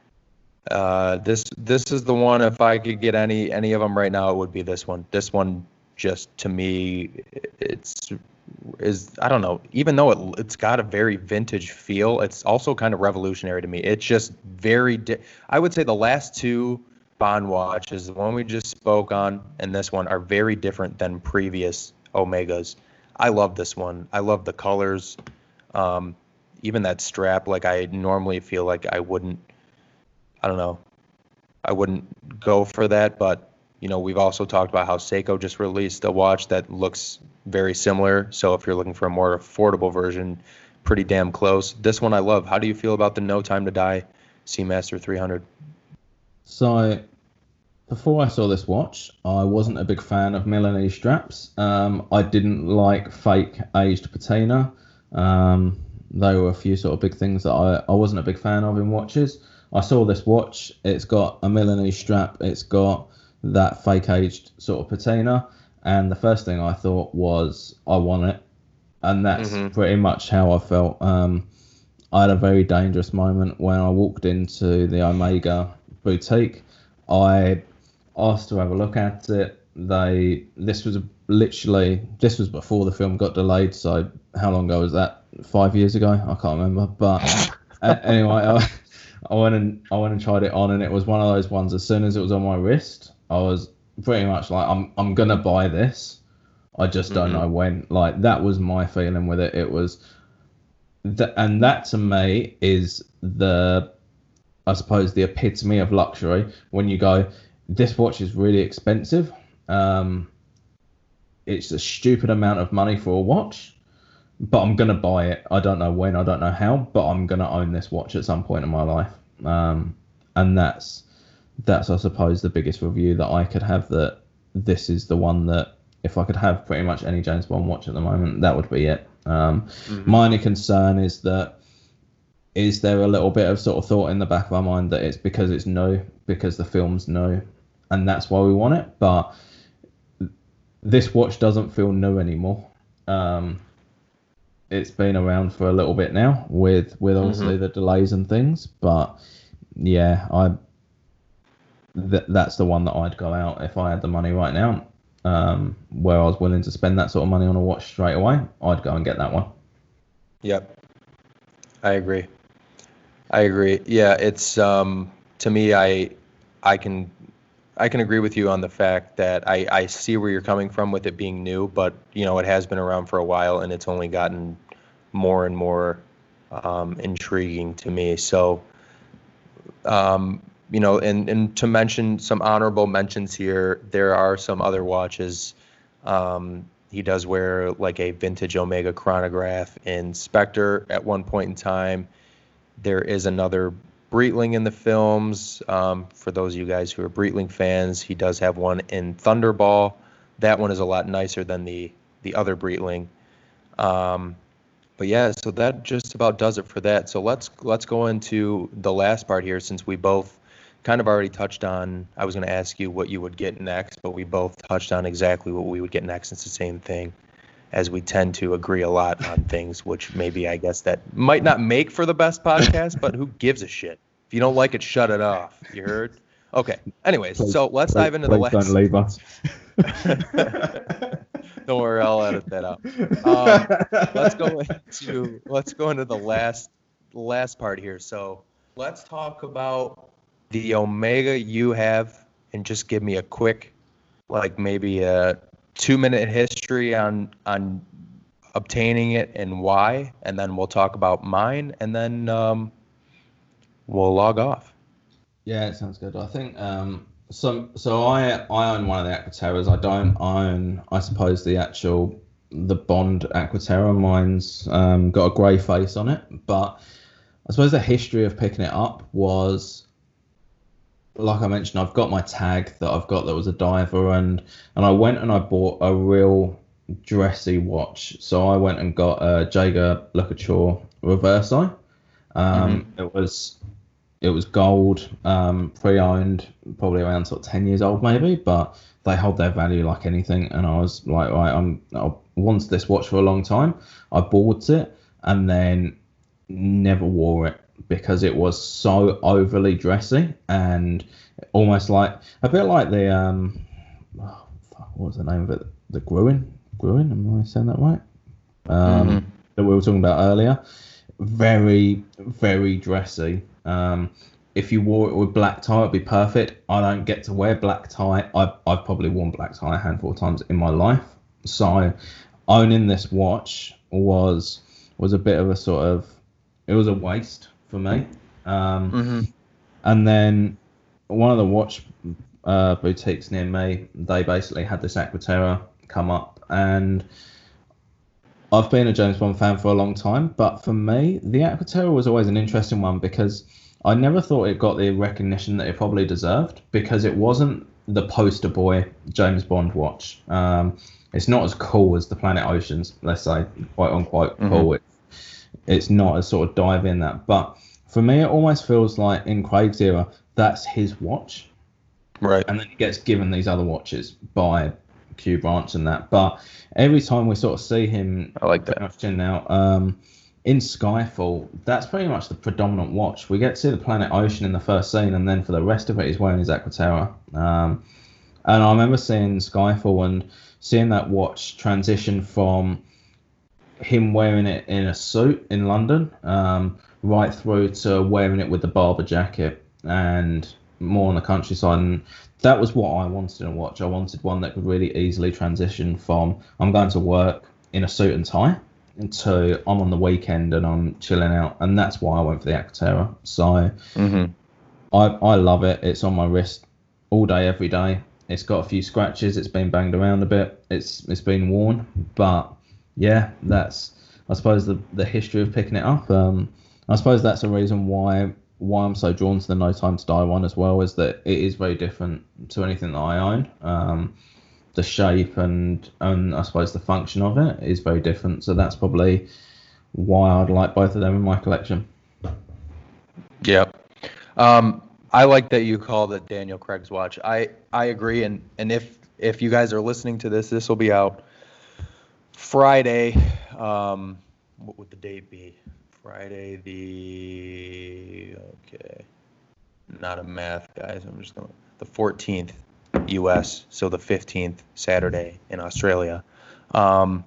Speaker 1: uh, this this is the one. If I could get any any of them right now, it would be this one. This one, just to me, it's is I don't know. Even though it it's got a very vintage feel, it's also kind of revolutionary to me. It's just very. Di- I would say the last two Bond watches, the one we just spoke on, and this one, are very different than previous Omegas. I love this one. I love the colors. Um, even that strap, like I normally feel like I wouldn't, I don't know, I wouldn't go for that. But, you know, we've also talked about how Seiko just released a watch that looks very similar. So if you're looking for a more affordable version, pretty damn close. This one I love. How do you feel about the No Time to Die Seamaster three hundred?
Speaker 2: So before I saw this watch, I wasn't a big fan of Milanese straps. Um, I didn't like fake aged patina. Um, There were a few sort of big things that I, I wasn't a big fan of in watches. I saw this watch. It's got a Milanese strap. It's got that fake aged sort of patina. And the first thing I thought was, I want it. And that's
Speaker 1: Mhm.
Speaker 2: pretty much how I felt. Um, I had a very dangerous moment when I walked into the Omega boutique. I asked to have a look at it. They, this was literally, this was before the film got delayed. So how long ago was that? Five years ago? I can't remember. But uh, anyway, I, I went and I went and tried it on, and it was one of those ones. As soon as it was on my wrist, I was pretty much like, I'm I'm gonna buy this. I just don't
Speaker 1: Mhm.
Speaker 2: know when. Like, that was my feeling with it. It was, th- and that to me is the, I suppose, the epitome of luxury. When you go, this watch is really expensive. Um, it's a stupid amount of money for a watch, but I'm gonna buy it. I don't know when, I don't know how, but I'm gonna own this watch at some point in my life. Um, and that's that's I suppose the biggest review that I could have, that this is the one that, if I could have pretty much any James Bond watch at the moment, that would be it. Um,
Speaker 1: Mm-hmm.
Speaker 2: My only concern is that, is there a little bit of sort of thought in the back of my mind that it's because it's new, because the film's new, and that's why we want it. But this watch doesn't feel new anymore. Um, it's been around for a little bit now, with with obviously mm-hmm. the delays and things. But yeah, I th- that's the one that I'd go out if I had the money right now. Um, where I was willing to spend that sort of money on a watch straight away, I'd go and get that one.
Speaker 1: Yep, I agree. I agree. Yeah, it's um, to me, I I can I can agree with you on the fact that I, I see where you're coming from with it being new, but you know it has been around for a while and it's only gotten more and more um, intriguing to me. So, um, you know, and, and to mention some honorable mentions here, there are some other watches. Um, he does wear like a vintage Omega chronograph in Spectre at one point in time. There is another Breitling in the films. Um, for those of you guys who are Breitling fans, he does have one in Thunderball. That one is a lot nicer than the the other Breitling. Um, but yeah, so that just about does it for that. So let's let's go into the last part here, since we both kind of already touched on. I was going to ask you what you would get next, but we both touched on exactly what we would get next. It's the same thing, as we tend to agree a lot on things, which maybe I guess that might not make for the best podcast, but who gives a shit? If you don't like it, shut it off. You heard? Okay. Anyways, please, so let's dive into
Speaker 2: please
Speaker 1: the last.
Speaker 2: Don't leave us.
Speaker 1: Don't worry, I'll edit that out. Um, let's go into let's go into the last last part here. So let's talk about the Omega you have, and just give me a quick, like maybe a two minute history on on obtaining it and why, and then we'll talk about mine, and then um, we'll log off.
Speaker 2: Yeah, it sounds good. I think um, so. So I I own one of the Aquaterras. I don't own, I suppose, the actual the Bond Aquaterra. Mine's um, got a grey face on it, but I suppose the history of picking it up was, like I mentioned, I've got my tag that I've got that was a diver, and and I went and I bought a real dressy watch. So I went and got a Jaeger LeCouture Reverse Eye. Um, mm-hmm. It was it was gold, um, pre-owned, probably around sort of ten years old maybe, but they hold their value like anything. And I was like, right, I'm I wanted this watch for a long time. I bought it and then never wore it, because it was so overly dressy and almost like a bit like the um oh, fuck, what was the name of it? The Gruen? Gruen? Am I saying that right? Um, mm-hmm. That we were talking about earlier. Very, very dressy. Um, if you wore it with black tie, it'd be perfect. I don't get to wear black tie. I've, I've probably worn black tie a handful of times in my life. So owning this watch was was a bit of a sort of, it was a waste for me. Um, mm-hmm. And then one of the watch uh, boutiques near me, they basically had this Aquaterra come up, and I've been a James Bond fan for a long time, but for me, the Aquaterra was always an interesting one, because I never thought it got the recognition that it probably deserved, because it wasn't the poster boy James Bond watch. Um, it's not as cool as the Planet Oceans, let's say, quote unquote mm-hmm. cool. It, it's not as sort of dive in that, but for me, it almost feels like in Craig's era, that's his watch.
Speaker 1: Right.
Speaker 2: And then he gets given these other watches by Q Branch and that. But every time we sort of see him,
Speaker 1: I like that.
Speaker 2: Now, um, in Skyfall, that's pretty much the predominant watch. We get to see the Planet Ocean in the first scene, and then for the rest of it, he's wearing his Aquaterra. Um, and I remember seeing Skyfall and seeing that watch transition from him wearing it in a suit in London, um, right through to wearing it with the Barber jacket and more on the countryside. And that was what I wanted in a watch. I wanted one that could really easily transition from I'm going to work in a suit and tie to I'm on the weekend and I'm chilling out. And that's why I went for the Aquaterra. So mm-hmm. I, I love it. It's on my wrist all day, every day. It's got a few scratches. It's been banged around a bit. It's It's been worn. But yeah, that's, I suppose, the, the history of picking it up. Um, I suppose that's a reason why why I'm so drawn to the No Time to Die one as well, is that it is very different to anything that I own. Um, the shape and, and I suppose the function of it is very different. So that's probably why I'd like both of them in my collection.
Speaker 1: Yeah. Um, I like that you called it Daniel Craig's watch. I I agree, and and if if you guys are listening to this, this will be out Friday. Um, what would the date be? Friday the okay, not a math guys. I'm just going the fourteenth U S, so the fifteenth Saturday in Australia. Um,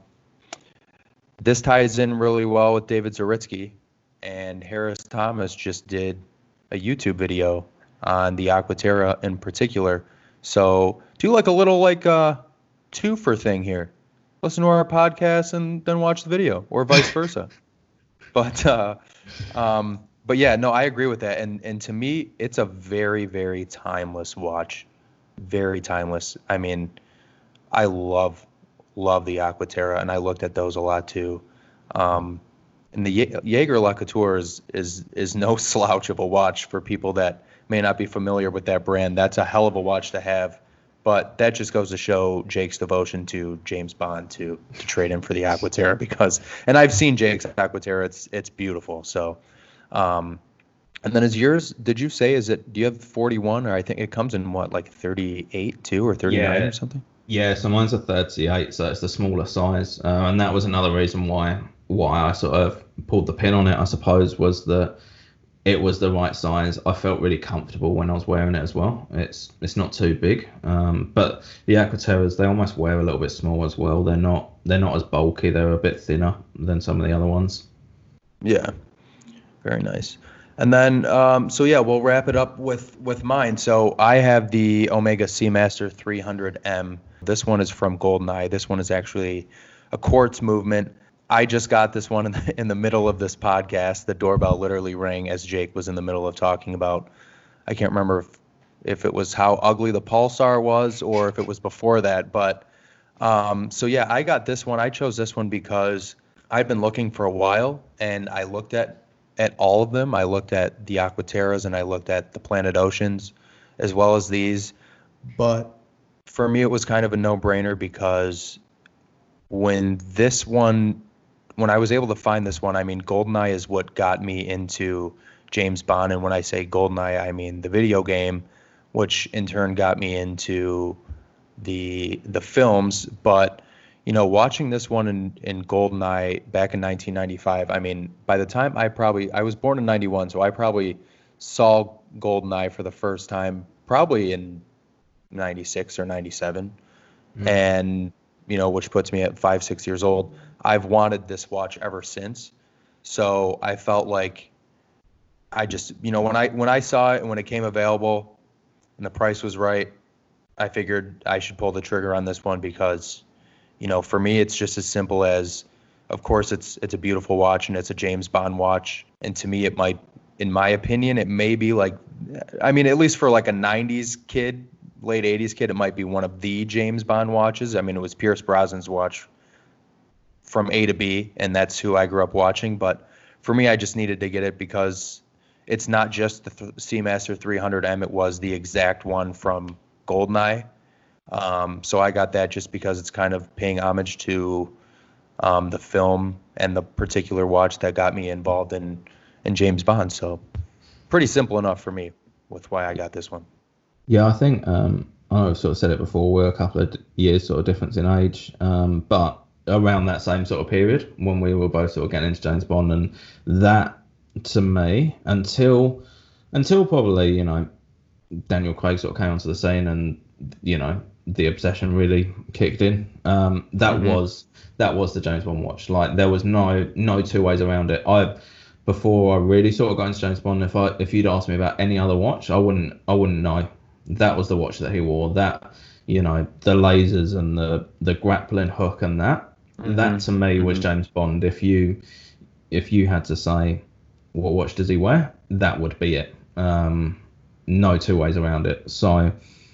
Speaker 1: this ties in really well with David Zaritsky, and Harris Thomas just did a YouTube video on the Aquaterra in particular. So do like a little like uh twofer thing here. Listen to our podcast and then watch the video, or vice versa. But uh, um, but yeah, no, I agree with that. And and to me, it's a very very timeless watch, very timeless. I mean, I love love the Aquaterra, and I looked at those a lot too. Um, and the Ye- Jaeger LeCouture is, is is no slouch of a watch for people that may not be familiar with that brand. That's a hell of a watch to have. But that just goes to show Jake's devotion to James Bond to, to trade in for the Aquaterra because, and I've seen Jake's Aquaterra. It's it's beautiful. So, um, and then is yours? Did you say is it? Do you have forty-one or I think it comes in what like thirty-eight too or thirty-nine
Speaker 2: Yeah.
Speaker 1: or something?
Speaker 2: Yeah, so mine's a thirty-eight, so it's the smaller size, uh, and that was another reason why why I sort of pulled the pin on it. I suppose was that it was the right size. I felt really comfortable when I was wearing it as well. It's it's not too big, um, but the Aquaterras they almost wear a little bit small as well. They're not they're not as bulky. They're a bit thinner than some of the other ones.
Speaker 1: Yeah, very nice. And then, um, so yeah, we'll wrap it up with with mine. So I have the Omega Seamaster three hundred M. This one is from Goldeneye. This one is actually a quartz movement. I just got this one in the, in the middle of this podcast. The doorbell literally rang as Jake was in the middle of talking about, I can't remember if, if it was how ugly the Pulsar was or if it was before that. But um, so yeah, I got this one. I chose this one because I've been looking for a while, and I looked at at all of them. I looked at the Aquaterras and I looked at the Planet Oceans as well as these. But for me, it was kind of a no-brainer because when this one, when I was able to find this one, I mean, Goldeneye is what got me into James Bond. And when I say Goldeneye, I mean the video game, which in turn got me into the the films. But you know, watching this one in, in Goldeneye back in nineteen ninety-five, I mean, by the time I probably, I was born in ninety-one, so I probably saw Goldeneye for the first time probably in ninety-six or ninety-seven. Mm. And, you know, which puts me at five, six years old. I've wanted this watch ever since. So I felt like I just, you know, when I, when I saw it and when it came available and the price was right, I figured I should pull the trigger on this one because, you know, for me, it's just as simple as, of course, it's it's a beautiful watch and it's a James Bond watch. And to me, it might, in my opinion, it may be like, I mean, at least for like a nineties kid, late eighties kid, it might be one of the James Bond watches. I mean, it was Pierce Brosnan's watch from A to B, and that's who I grew up watching. But for me, I just needed to get it because it's not just the th- Seamaster three hundred M. It was the exact one from Goldeneye. Um, so I got that just because it's kind of paying homage to um, the film and the particular watch that got me involved in, in James Bond. So pretty simple enough for me with why I got this one.
Speaker 2: Yeah, I think um, I've sort of said it before. We're a couple of years sort of difference in age, um, but around that same sort of period when we were both sort of getting into James Bond, and that to me until until probably you know Daniel Craig sort of came onto the scene and you know. the obsession really kicked in. Um, that mm-hmm. was that was the James Bond watch. Like there was no no two ways around it. I before I really sort of got into James Bond, if I if you'd asked me about any other watch, I wouldn't I wouldn't know. That was the watch that he wore. That you know the lasers and the the grappling hook and that mm-hmm. that to me mm-hmm. was James Bond. If you if you had to say what watch does he wear, that would be it. Um, no two ways around it. So.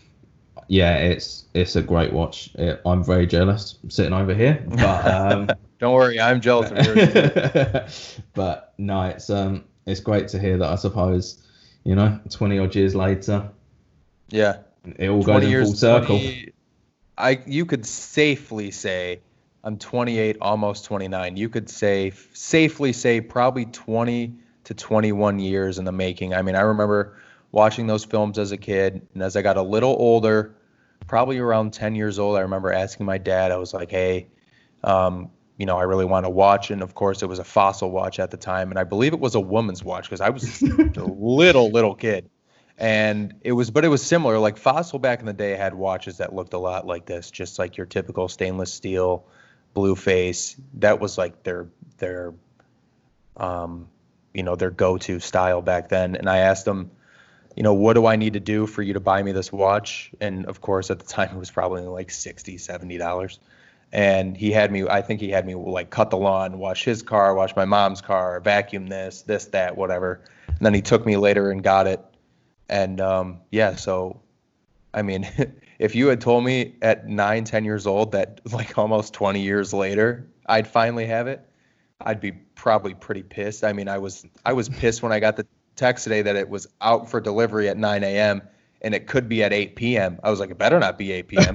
Speaker 2: Yeah, it's it's a great watch. It, I'm very jealous sitting over here, but um,
Speaker 1: don't worry, I'm jealous of yours.
Speaker 2: But no, it's um it's great to hear that. I suppose you know, twenty odd years later,
Speaker 1: yeah,
Speaker 2: it all goes in full circle.
Speaker 1: twenty, I you could safely say I'm twenty-eight, almost twenty-nine. You could say safely say probably twenty to twenty-one years in the making. I mean, I remember watching those films as a kid. And as I got a little older, probably around ten years old, I remember asking my dad, I was like, hey, um, you know, I really want to watch. And of course, it was a Fossil watch at the time. And I believe it was a woman's watch because I was a little, little kid. And it was, but it was similar. Like Fossil back in the day had watches that looked a lot like this, just like your typical stainless steel, blue face. That was like their, their, um, you know, their go-to style back then. And I asked them, you know, what do I need to do for you to buy me this watch? And of course, at the time, it was probably like sixty dollars, seventy dollars. And he had me, I think he had me like cut the lawn, wash his car, wash my mom's car, vacuum this, this, that, whatever. And then he took me later and got it. And um, yeah, so, I mean, if you had told me at nine, ten years old that like almost twenty years later, I'd finally have it, I'd be probably pretty pissed. I mean, I was, I was pissed when I got the text today that it was out for delivery at nine a.m. and it could be at eight p.m. I was like, it better not be eight p.m.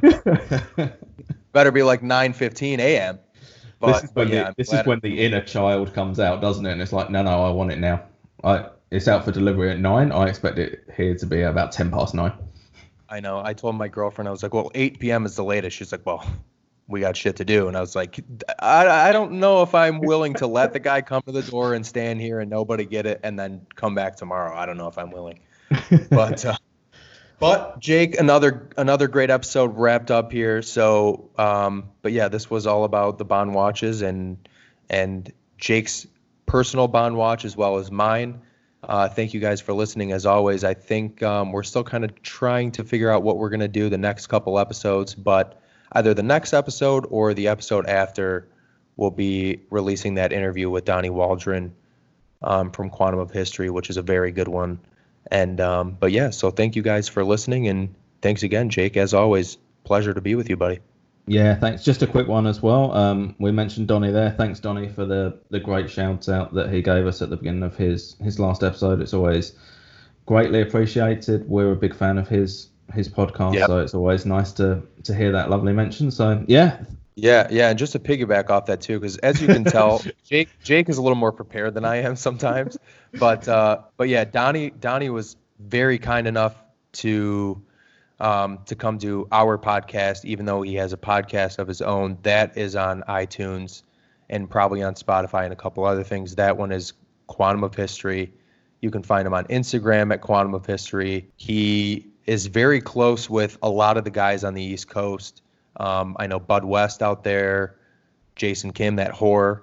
Speaker 1: Better be like nine fifteen a.m. But,
Speaker 2: this is when,
Speaker 1: yeah,
Speaker 2: the, this is when the inner child comes out, doesn't it? And it's like, no, no, I want it now. I, it's out for delivery at nine. I expect it here to be about ten past nine.
Speaker 1: I know. I told my girlfriend, I was like, well, eight p.m. is the latest. She's like, well, we got shit to do. And I was like, I, I don't know if I'm willing to let the guy come to the door and stand here and nobody get it and then come back tomorrow. I don't know if I'm willing. But uh, but Jake, another another great episode wrapped up here. So, um, but yeah, this was all about the Bond watches and and Jake's personal Bond watch as well as mine. Uh, thank you guys for listening. As always, I think um, we're still kind of trying to figure out what we're going to do the next couple episodes, but either the next episode or the episode after, we'll be releasing that interview with Donnie Waldron um, from Quantum of History, which is a very good one. And um, but yeah, so thank you guys for listening, and thanks again, Jake. As always, pleasure to be with you, buddy.
Speaker 2: Yeah, thanks. Just a quick one as well. Um, we mentioned Donnie there. Thanks, Donnie, for the, the great shout out that he gave us at the beginning of his, his last episode. It's always greatly appreciated. We're a big fan of his his podcast, yep. So it's always nice to to hear that lovely mention. So yeah.
Speaker 1: Yeah, yeah, and just to piggyback off that too, because as you can tell, Jake Jake is a little more prepared than I am sometimes. But uh, but yeah, Donnie Donnie was very kind enough to um, to come to our podcast, even though he has a podcast of his own that is on iTunes and probably on Spotify and a couple other things. That one is Quantum of History. You can find him on Instagram at Quantum of History. He is very close with a lot of the guys on the East Coast. Um, I know Bud West out there, Jason Kim, that whore.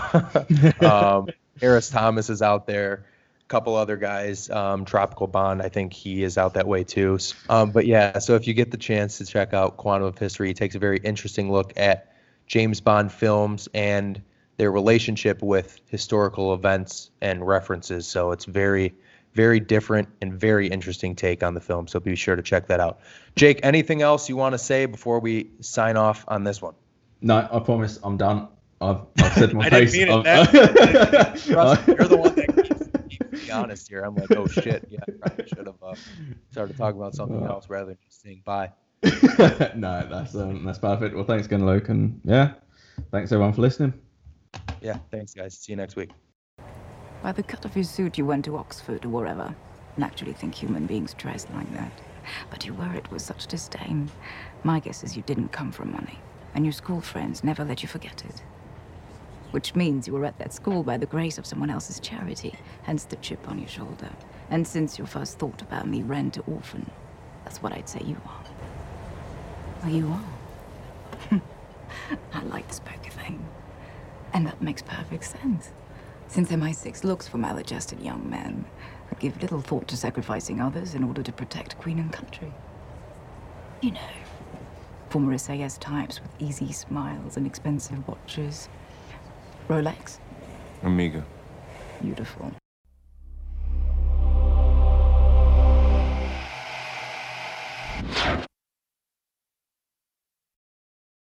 Speaker 1: um, Harris Thomas is out there. A couple other guys, um, Tropical Bond, I think he is out that way too. Um, but yeah, so if you get the chance to check out Quantum of History, he takes a very interesting look at James Bond films and their relationship with historical events and references. So it's very, very different and very interesting take on the film. So be sure to check that out. Jake, anything else you want to say before we sign off on this one?
Speaker 2: No, I promise I'm done. I've, I've said my
Speaker 1: I
Speaker 2: face.
Speaker 1: Didn't mean it Trust me, you're the one that keeps, keeps me honest here. I'm like, oh shit, yeah, I probably should have uh, started talking about something else rather than just saying bye.
Speaker 2: No, that's um, that's perfect. Well, thanks again, Luke, and yeah, thanks everyone for listening.
Speaker 1: Yeah, thanks guys. See you next week.
Speaker 3: By the cut of your suit, you went to Oxford or wherever. Naturally think human beings dress like that. But you wear it with such disdain. My guess is you didn't come from money, and your school friends never let you forget it. Which means you were at that school by the grace of someone else's charity, hence the chip on your shoulder. And since your first thought about me ran to orphan, that's what I'd say you are. Well, you are. I like this poker thing. And that makes perfect sense. Since M I six looks for maladjusted young men who give little thought to sacrificing others in order to protect queen and country. You know, former S A S types with easy smiles and expensive watches. Rolex?
Speaker 4: Omega.
Speaker 3: Beautiful.